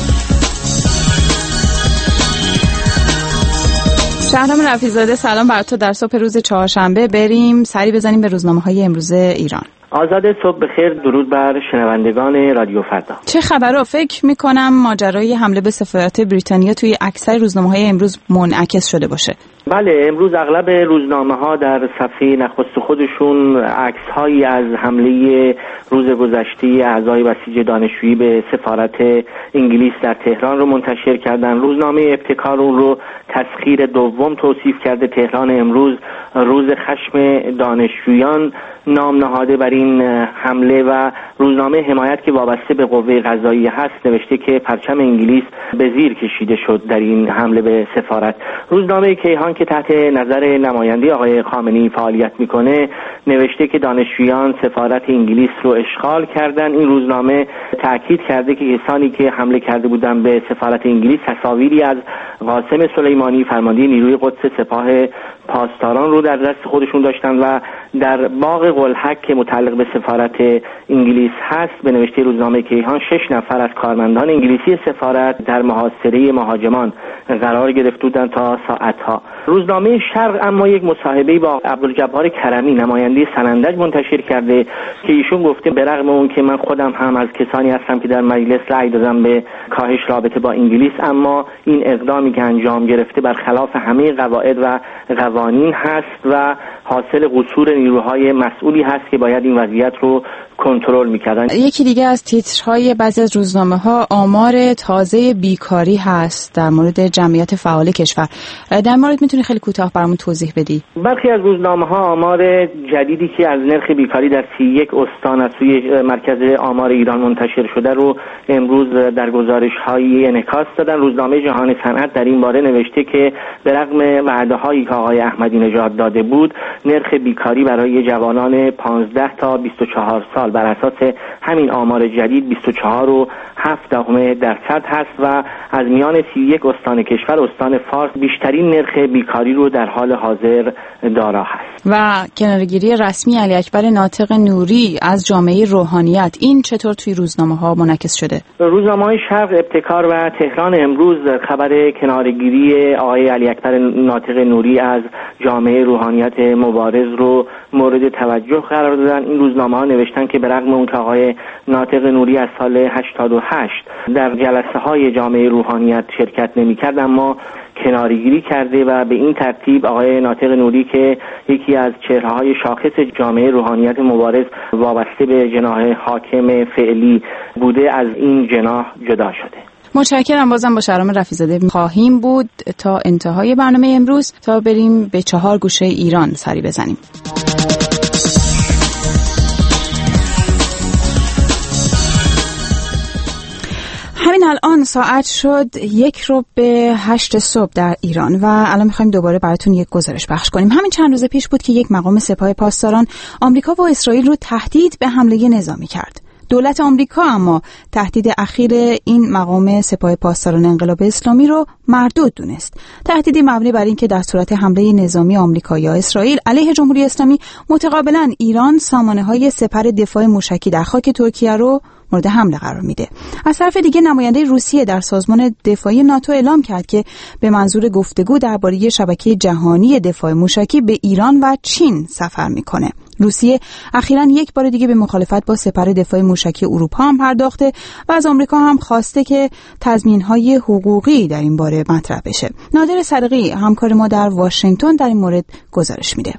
شهرام رفیع‌زاده، سلام بر تو در صبح روز چهارشنبه. بریم سری بزنیم به روزنامه‌های امروز ایران. آزاده، صبح بخیر، درود بر شنوندگان رادیو فردا. چه خبرها؟ فکر میکنم ماجرای حمله به سفارت بریتانیا توی اکثر روزنامه‌های امروز منعکس شده باشه. بله، امروز اغلب روزنامه‌ها در صفحه نخست خودشون عکس‌هایی از حمله روز گذشته اعضای بسیج دانشجویی به سفارت انگلیس در تهران رو منتشر کردن. روزنامه ابتکار اون رو تسخیر دوم توصیف کرده. تهران امروز روز خشم دانشجویان نام نهاده بر این حمله و روزنامه حمایت که وابسته به قوه قضاییه هست نوشته که پرچم انگلیس به زیر کشیده شد در این حمله به سفارت. روزنامه کیهان که تحت نظر نماینده آقای خامنه‌ای فعالیت میکنه نوشته که دانشجویان سفارت انگلیس رو اشغال کردن. این روزنامه تاکید کرده که کسانی که حمله کرده بودند به سفارت انگلیس تصاویری از قاسم سلیمانی فرمانده نیروی قدس سپاه پاسداران رو در دست خودشون داشتن و در باغ قلحک که متعلق به سفارت انگلیس هست به نوشته روزنامه کیهان 6 نفر از کارمندان انگلیسی سفارت در محاصره مهاجمان قرار گرفته بودند تا ساعتها. روزنامه شرق اما یک مصاحبه با عبدالجبار کرمی نماینده سنندج منتشر کرده که ایشون گفته به رغم اون که من خودم هم از کسانی هستم که در مجلس رأی دادم به کاهش رابطه با انگلیس، اما این اقدامی که انجام گرفته برخلاف همه قواعد و قوانین هست و حاصل قصور نیروهای مسئولی هست که باید این وضعیت رو کنترل می‌کردن. یکی دیگه از تیترهای بعضی از روزنامه‌ها آمار تازه بیکاری هست در مورد جمعیت فعال کشور. در مورد میتونی خیلی کوتاه برامون توضیح بدی؟ برخی از روزنامه‌ها آمار جدیدی که از نرخ بیکاری در 31 استان از سوی مرکز آمار ایران منتشر شده رو امروز در گزارش‌های انعکاس دادن. روزنامه جهان صنعت در این باره نوشته که به رغم وعده‌هایی که آقای احمدی نژاد داده بود، نرخ بیکاری برای جوانان 15 تا 24 سال بر اساس همین آمار جدید 24.7% هست و از میان 31 استان کشور استان فارس بیشترین نرخ بیکاری رو در حال حاضر دارا هست. و کناره‌گیری رسمی علی اکبر ناطق نوری از جامعه روحانیت، این چطور توی روزنامه‌ها منعکس شده؟ روزنامه‌های شرق، ابتکار و تهران امروز خبر کناره‌گیری آقای علی اکبر ناطق نوری از جامعه روحانیت مبارز رو مورد توجه قرار دادن. این روزنامه‌ها نوشتن که به رغم اون که آقای ناطق نوری از سال 88 در جلسه‌های جامعه روحانیت شرکت نمی‌کرد، اما کناره‌گیری کرده و به این ترتیب آقای ناطق نوری که یکی از چهره‌های شاخص جامعه روحانیت مبارز وابسته به جناح حاکم فعلی بوده از این جناح جدا شده. متشکرم. بازم با شهرام رفیع‌زاده خواهیم بود تا انتهای برنامه امروز تا بریم به 4 گوشه ایران سری بزنیم. همین الان ساعت شد 7:08 صبح در ایران و الان میخوایم دوباره براتون یک گزارش پخش کنیم. همین چند روز پیش بود که یک مقام سپاه پاسداران آمریکا و اسرائیل رو تهدید به حمله نظامی کرد. دولت آمریکا اما تهدید اخیر این مقام سپاه پاسداران انقلاب اسلامی رو مردود دونست. تهدیدی مبنی بر این که در صورت حمله نظامی آمریکا یا اسرائیل علیه جمهوری اسلامی متقابلا ایران سامانه‌های سپر دفاع موشکی در خاک ترکیه رو مورد حمله قرار میده. از طرف دیگه نماینده روسیه در سازمان دفاعی ناتو اعلام کرد که به منظور گفتگو درباره شبکه جهانی دفاع موشکی به ایران و چین سفر میکنه. روسیه اخیراً یک بار دیگه به مخالفت با سپر دفاع موشکی اروپا هم پرداخته و از آمریکا هم خواسته که تضمین‌های حقوقی در این باره مطرح بشه. نادر صدیقی همکار ما در واشنگتن در این مورد گزارش میده.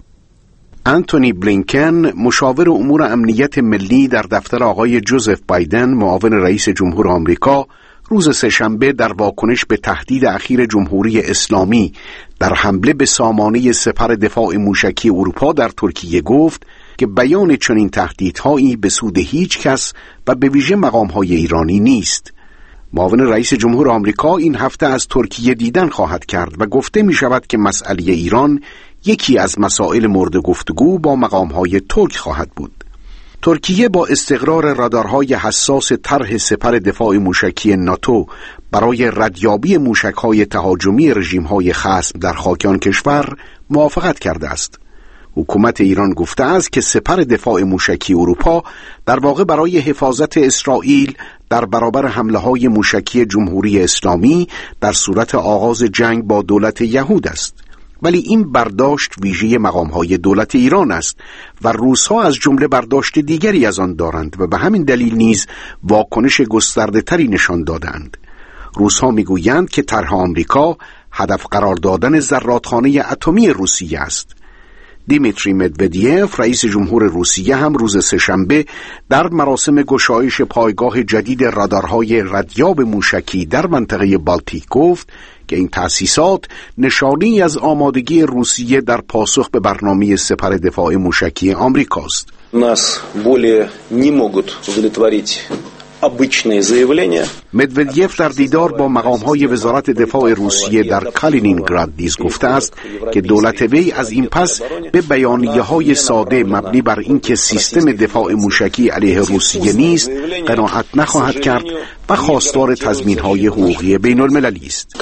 انتونی بلینکن مشاور امور امنیت ملی در دفتر آقای جوزف بایدن معاون رئیس جمهور آمریکا روز سه‌شنبه در واکنش به تهدید اخیر جمهوری اسلامی در حمله به سامانه سپر دفاع موشکی اروپا در ترکیه گفت که بیان چنین تهدیدهایی به سود هیچ کس و به ویژه مقام‌های ایرانی نیست. معاون رئیس جمهور آمریکا این هفته از ترکیه دیدن خواهد کرد و گفته می شود که مسئله ایران یکی از مسائل مورد گفتگو با مقام‌های ترک خواهد بود. ترکیه با استقرار رادارهای حساس طرح سپر دفاع موشکی ناتو برای ردیابی موشک‌های تهاجمی رژیم‌های خصم در خاک آن کشور موافقت کرده است. حکومت ایران گفته است که سپر دفاع موشکی اروپا در واقع برای حفاظت اسرائیل در برابر حمله‌های موشکی جمهوری اسلامی در صورت آغاز جنگ با دولت یهود است. ولی این برداشت ویژه مقام‌های دولت ایران است و روس‌ها از جمله برداشت دیگری از آن دارند و به همین دلیل نیز واکنش گسترده‌تری نشان دادند. روس‌ها می‌گویند که طرح آمریکا هدف قرار دادن زرادخانه اتمی روسیه است. دیمیتری مدودیف رئیس جمهور روسیه هم روز سه‌شنبه در مراسم گشایش پایگاه جدید رادارهای ردیاب موشکی در منطقه بالتیک گفت که این تأسیسات نشانی از آمادگی روسیه در پاسخ به برنامه سپر دفاع موشکی آمریکاست. Нас более не могут удовлетворить обычные заявления. مدودیف در دیدار با مقام‌های وزارت دفاع روسیه در کالینینگراد نیز گفته است که دولت وی از این پس به بیانیه‌های ساده مبنی بر اینکه سیستم دفاع موشکی علیه روسیه نیست قناعت نخواهد کرد و خواستار تضمین‌های حقوقی بین‌المللی است.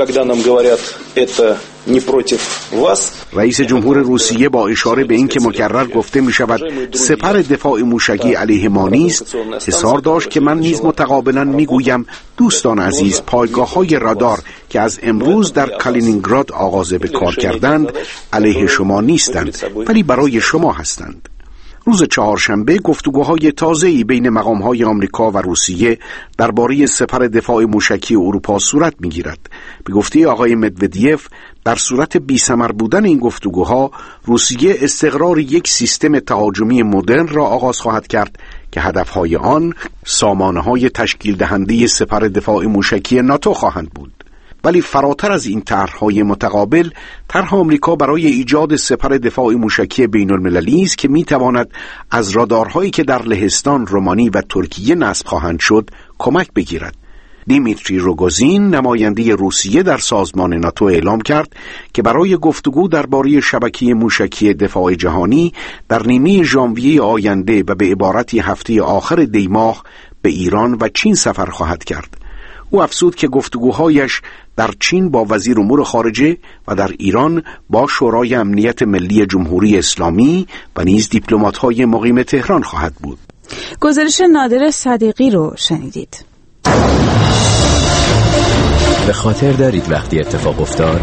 رئیس جمهور روسیه با اشاره به اینکه مکرر گفته می شود سپر دفاع موشکی علیه ما نیست اصرار داشت که من نیز متقابلا می گویم دوستان عزیز، پایگاه‌های رادار که از امروز در کالینینگراد آغاز به کار کردند علیه شما نیستند ولی برای شما هستند. روز چهارشنبه گفتگوهای تازه‌ای بین مقام‌های آمریکا و روسیه درباره سپر دفاع موشکی اروپا صورت می‌گیرد. به گفته آقای مدودیف در صورت بی‌ثمر بودن این گفتگوها روسیه استقرار یک سیستم تهاجمی مدرن را آغاز خواهد کرد که هدفهای آن سامانه‌های تشکیل دهنده سپر دفاع موشکی ناتو خواهند بود. ولی فراتر از این طرح‌های متقابل، طرح آمریکا برای ایجاد سپر دفاع موشکی بین‌المللی است که می‌تواند از رادارهایی که در لهستان، رومانی و ترکیه نصب خواهند شد کمک بگیرد. دیمیتری روگوزین نماینده روسیه در سازمان ناتو اعلام کرد که برای گفتگو درباره شبکه موشکی دفاع جهانی در نیمه ژانویه آینده و به عبارتی هفته آخر دی ماه به ایران و چین سفر خواهد کرد. او افزود که گفتگوهایش در چین با وزیر امور خارجه و در ایران با شورای امنیت ملی جمهوری اسلامی و نیز دیپلمات‌های مقیم تهران خواهد بود. گزارش نادر صدیقی رو شنیدید. به خاطر دارید وقتی اتفاق افتاد؟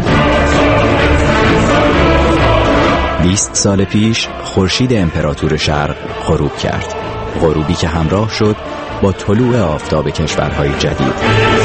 20 سال پیش خورشید امپراتور شرق غروب کرد. غروبی که همراه شد با طلوع آفتاب کشورهای جدید.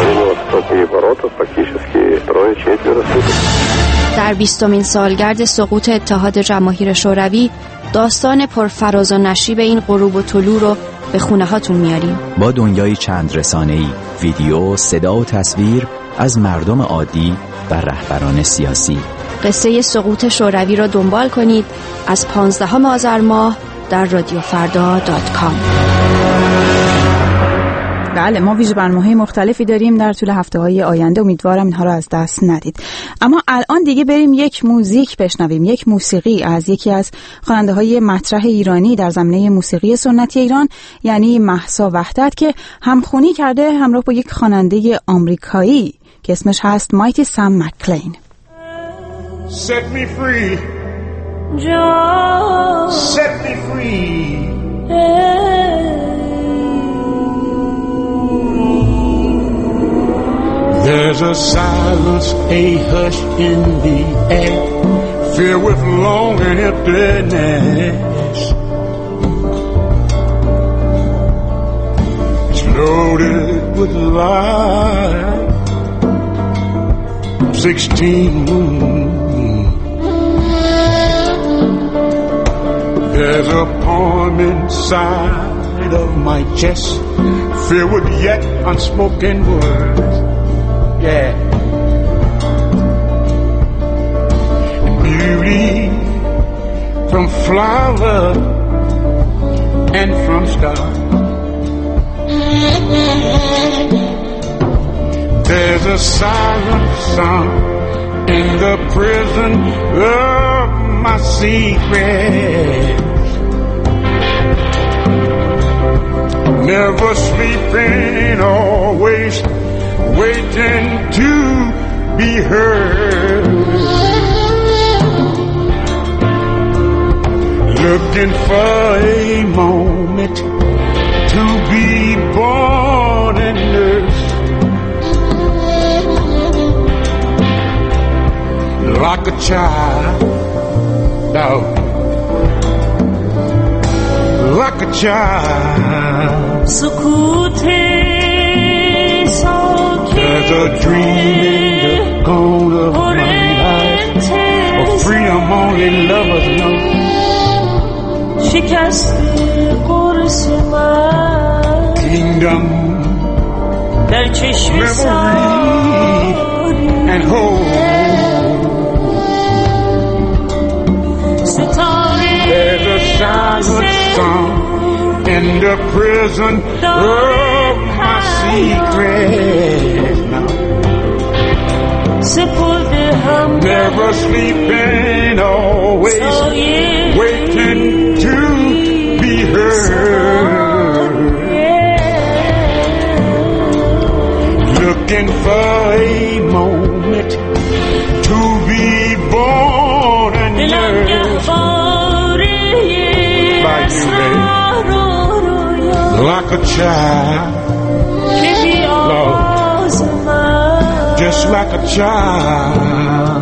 در 20مین سالگرد سقوط اتحاد جماهیر شوروی داستان پرفراز و نشیب این غروب و طلوع رو به خونه هاتون میاریم. با دنیای چند رسانه‌ای، ویدیو، صدا و تصویر از مردم عادی و رهبران سیاسی. قصه سقوط شوروی را دنبال کنید از 15 آذر ماه در رادیوفردا.com. بله، ما ویژه برنامه‌های مختلفی داریم در طول هفته‌های آینده، امیدوارم اینها رو از دست ندید. اما الان دیگه بریم یک موزیک بشنویم، یک موسیقی از یکی از خواننده‌های مطرح ایرانی در زمینه موسیقی سنتی ایران، یعنی مهسا وحدت، که همخوانی کرده همراه با یک خواننده آمریکایی که اسمش هست مایتی سام مکلین. Set me free. Set me free. There's a silence, a hush in the air, filled with longing and emptiness. It's loaded with light. 16 moons. There's a poem inside of my chest, filled with yet unspoken words. Yeah. Beauty from flower and from star. There's a silent song in the prison of my secrets. Never sleeping, always waiting to be heard. Looking for a moment to be born and nursed. Like a child, dog. Like a child. There's a dream in the corner of my life, a freedom only lovers know. Kingdom, memory, and hope. There's a silent song in the prison of my secret. Never sleeping, always waiting to be heard. Looking for a moment to be born and nursed by you, baby. Like a child, Lord, just like a child.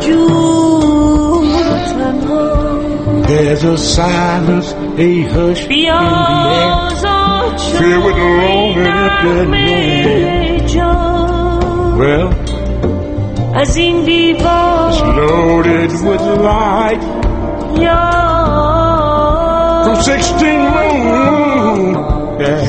There's a silence, a hush in the air, filled with loneliness. Well, it's loaded with light from 16 moons. Yeah.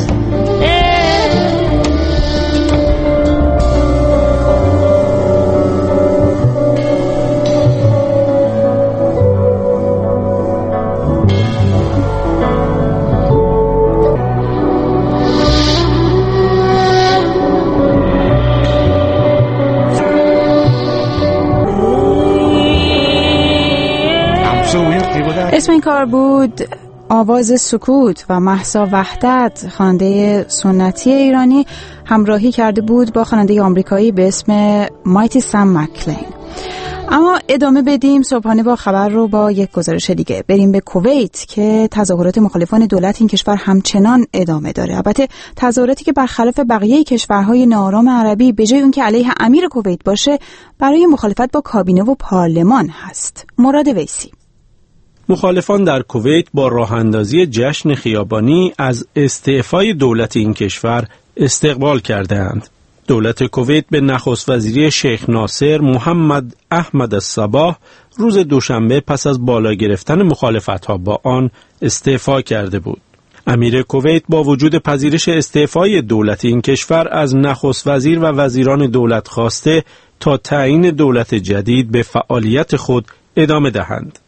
اسم این کار بود آواز سکوت و مهسا وحدت، خواننده سنتی ایرانی، همراهی کرده بود با خواننده آمریکایی به اسم مایتی سام مکلین. اما ادامه بدیم صبحانه با خبر رو با یک گزارش دیگه. بریم به کویت که تظاهرات مخالفان دولت این کشور همچنان ادامه داره. البته تظاهراتی که برخلاف بقیه کشورهای ناآرام عربی به جای اون که علیه امیر کویت باشه، برای مخالفت با کابینه و پارلمان هست. مراد ویسی. مخالفان در کویت با راه اندازی جشن خیابانی از استعفای دولت این کشور استقبال کردند. دولت کویت به نخست وزیری شیخ ناصر محمد احمد الصباح روز دوشنبه پس از بالا گرفتن مخالفت‌ها با آن استعفا کرده بود. امیر کویت با وجود پذیرش استعفای دولت این کشور از نخست وزیر و وزیران دولت خواسته تا تعیین دولت جدید به فعالیت خود ادامه دهند.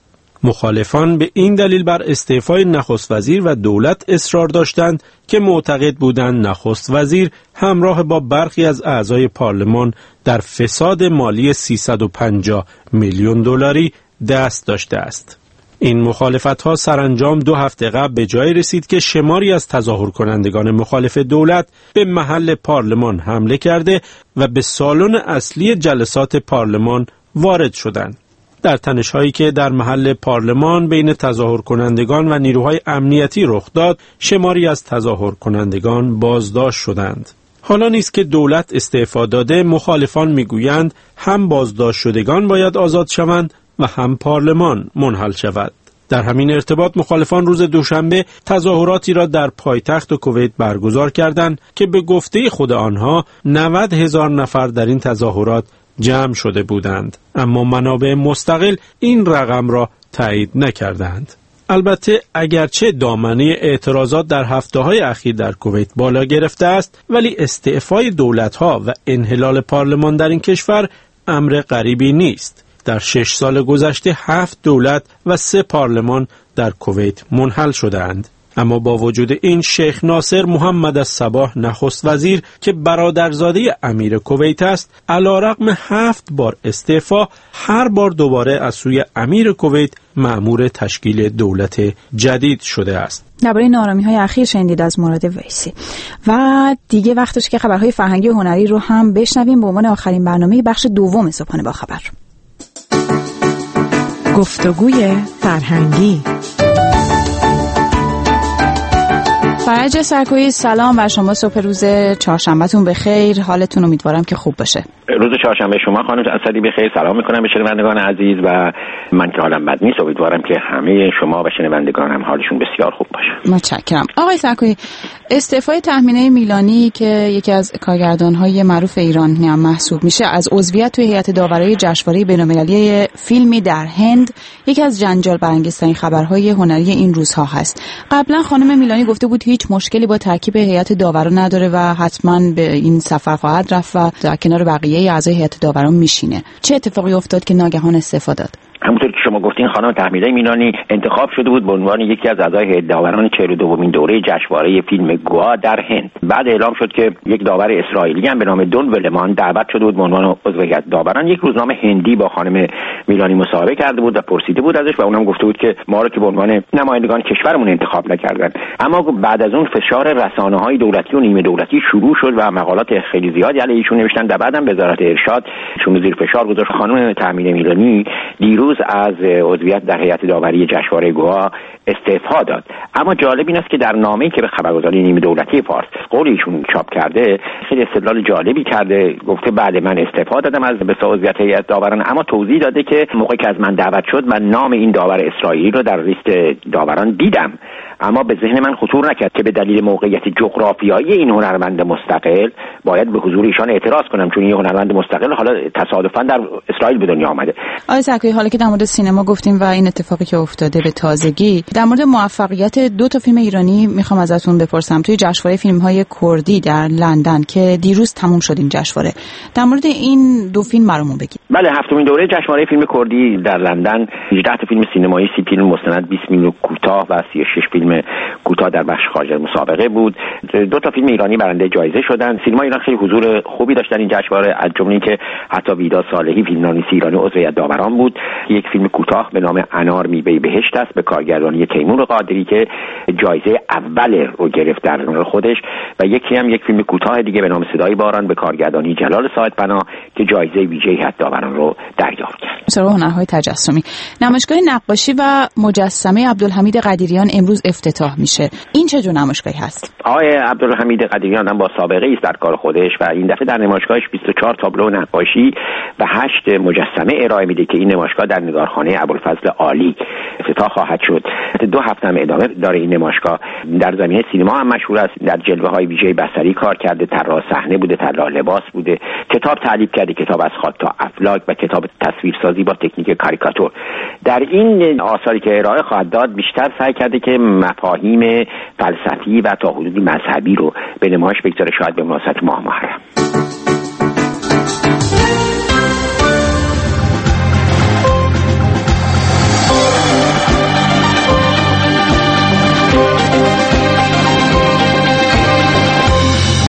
مخالفان به این دلیل بر استعفای نخست وزیر و دولت اصرار داشتند که معتقد بودند نخست وزیر همراه با برخی از اعضای پارلمان در فساد مالی 350 میلیون دلاری دست داشته است. این مخالفت‌ها سرانجام 2 هفته قبل به جای رسید که شماری از تظاهر کنندگان مخالف دولت به محل پارلمان حمله کرده و به سالن اصلی جلسات پارلمان وارد شدند. در تنش‌هایی که در محل پارلمان بین تظاهر کنندگان و نیروهای امنیتی رخ داد، شماری از تظاهر کنندگان بازداشت شدند. حالا نیست که دولت استعفا داده، مخالفان میگویند هم بازداشت شدگان باید آزاد شوند و هم پارلمان منحل شود. در همین ارتباط مخالفان روز دوشنبه تظاهراتی را در پایتخت کویت برگزار کردند که به گفته خود آنها 90,000 نفر در این تظاهرات جمع شده بودند، اما منابع مستقل این رقم را تایید نکردند. البته اگرچه دامنه اعتراضات در هفته‌های اخیر در کویت بالا گرفته است، ولی استعفای دولت‌ها و انحلال پارلمان در این کشور امر غریبی نیست. در 6 سال گذشته 7 دولت و 3 پارلمان در کویت منحل شدند. اما با وجود این شیخ ناصر محمد الصباح نخست وزیر که برادرزاده امیر کویت است، علیرغم 7 بار استعفا، هر بار دوباره از سوی امیر کویت مأمور تشکیل دولت جدید شده است. درباره نارامی‌های اخیر شنیدید از مراد ویسی و دیگه وقتش که خبرهای فرهنگی و هنری رو هم بشنویم به عنوان آخرین برنامه بخش دوم صبحانه با خبر. گفتگوی فرهنگی. فرج سرکویی سلام بر شما، صبح روز چهارشنبهتون بخیر، حالتون امیدوارم که خوب باشه. روز چهارشنبه شما خانم اسدی بخیر، سلام میکنم به شنوندگان عزیز و من که حالم بد نیست امیدوارم که همه شما و شنوندگانم حالشون بسیار خوب باشه. متشکرم. آقای سرکویی، استعفای تهمینه میلانی که یکی از کارگردان‌های معروف ایرانی هم محسوب میشه از عضویت توی هیئت داورای جشنواره بین‌المللی فیلمی در هند یکی از جنجال برانگیزترین خبرهای هنری این روزها هست. قبلا خانم میلانی گفته بود هیچ مشکلی با ترکیب هیئت داوران نداره و حتما به این سفر خواهد رفت و در کنار بقیه اعضای هیئت داوران میشینه. چه اتفاقی افتاد که ناگهان استعفا داد؟ همونطور که شما گفتین خانم تحمیله میلانی انتخاب شده بود به عنوان یکی از اعضای هیئت داوران 42مین دوره جشنواره فیلم گوا در هند. بعد اعلام شد که یک داور اسرائیلی هم به نام دون ولمان دعوت شده بود به عنوان عضو هیئت داوران. یک روزنامه هندی با خانم میلانی مصاحبه کرده بود و پرسیده بود ازش و اونم گفته بود که ما رو که به عنوان نمایندگان کشورمون انتخاب نکردن. اما بعد از اون فشار رسانه‌های دولتی و نیمه دولتی شروع شد و مقالات خیلی زیادی علیه ایشون نوشتن و بعدم وزارت ارشاد ایشون زیر فشار گذاشت. خانم تحمیله میلانی دیروز از عضویت در هیئت داوری جشنواره گوا استعفا داد. اما جالب این است که در نامه‌ای که به خبرگزاری نیمه دولتی فارس قول ایشون چاپ کرده خیلی استدلال جالبی کرده. گفته بله من استعفا دادم از عضویت هیئت داوران، اما توضیح داده که موقعی که از من دعوت شد من نام این داور اسرائیلی رو در لیست داوران دیدم، اما به ذهن من خطور نکرد که به دلیل موقعیت جغرافیایی این هنرمند مستقل باید به حضور ایشان اعتراض کنم، چون این هنرمند مستقل حالا تصادفاً در اسرائیل به دنیا آمده. آقای سرکویی، حالا که در مورد سینما گفتیم و این اتفاقی که افتاده به تازگی، در مورد موفقیت 2 فیلم ایرانی میخوام ازتون بپرسم توی جشنواره فیلم‌های کردی در لندن که دیروز تموم شد این جشنواره. در مورد این 2 فیلم برامون بگید. بله، 7مین دوره جشنواره فیلم کردی در لندن 18 فیلم سینمایی، 30 فیلم مستند، 20 فیلم کوتاه و 36 فیلم کوتاه در بخش خارج مسابقه بود. 2 فیلم ایرانی برنده جایزه شدند. سینما ایران خیلی حضور خوبی داشت در این جشنواره، از جمله اینکه حتی ویدا صالحی فیلمنامه‌نویس ایرانی عضو هیئت داوران بود. یک فیلم کوتاه به نام انار میوه بهشت است به کارگردانی تیمور قادری که جایزه اول رو گرفت در خودش، و یکی هم یک فیلم کوتاه دیگه به نام صدای باران به کارگردانی جلال صاحب‌پناه که جایزه ویژه هیئت داوران رو دریافت کرد. سراغ هنرهای تجسمی، نمایشگاه نقاشی و مجسمه عبدالحمید قدیریان امروز افتتاح میشه. این چه جور نمایشگاهی هست؟ آقای عبدالحمید قدیریان هم با سابقه است در کار خودش و این دفعه در نمایشگاهش 24 تابلو نقاشی و 8 مجسمه ارائه میده که این نمایشگاه در نگارخانه ابوالفضل عالی افتتاح خواهد شد. 2 هفته هم ادامه داره این نمایشگاه. در زمینه سینما هم مشهور است، در جلوه‌های ویژه بصری کار کرده، طراح صحنه بوده، طراح لباس بوده، کتاب تالیف کرده، کتاب از خاک تا افلاک و کتاب تصویرسازی با تکنیک کاریکاتور. در این آثاری که ارائه خواهد داد بیشتر سعی کرده که مفاهیم فلسفی و تا حدودی مذهبی رو به نمایش بگذاره، شاید به مناسبت ماه محرم.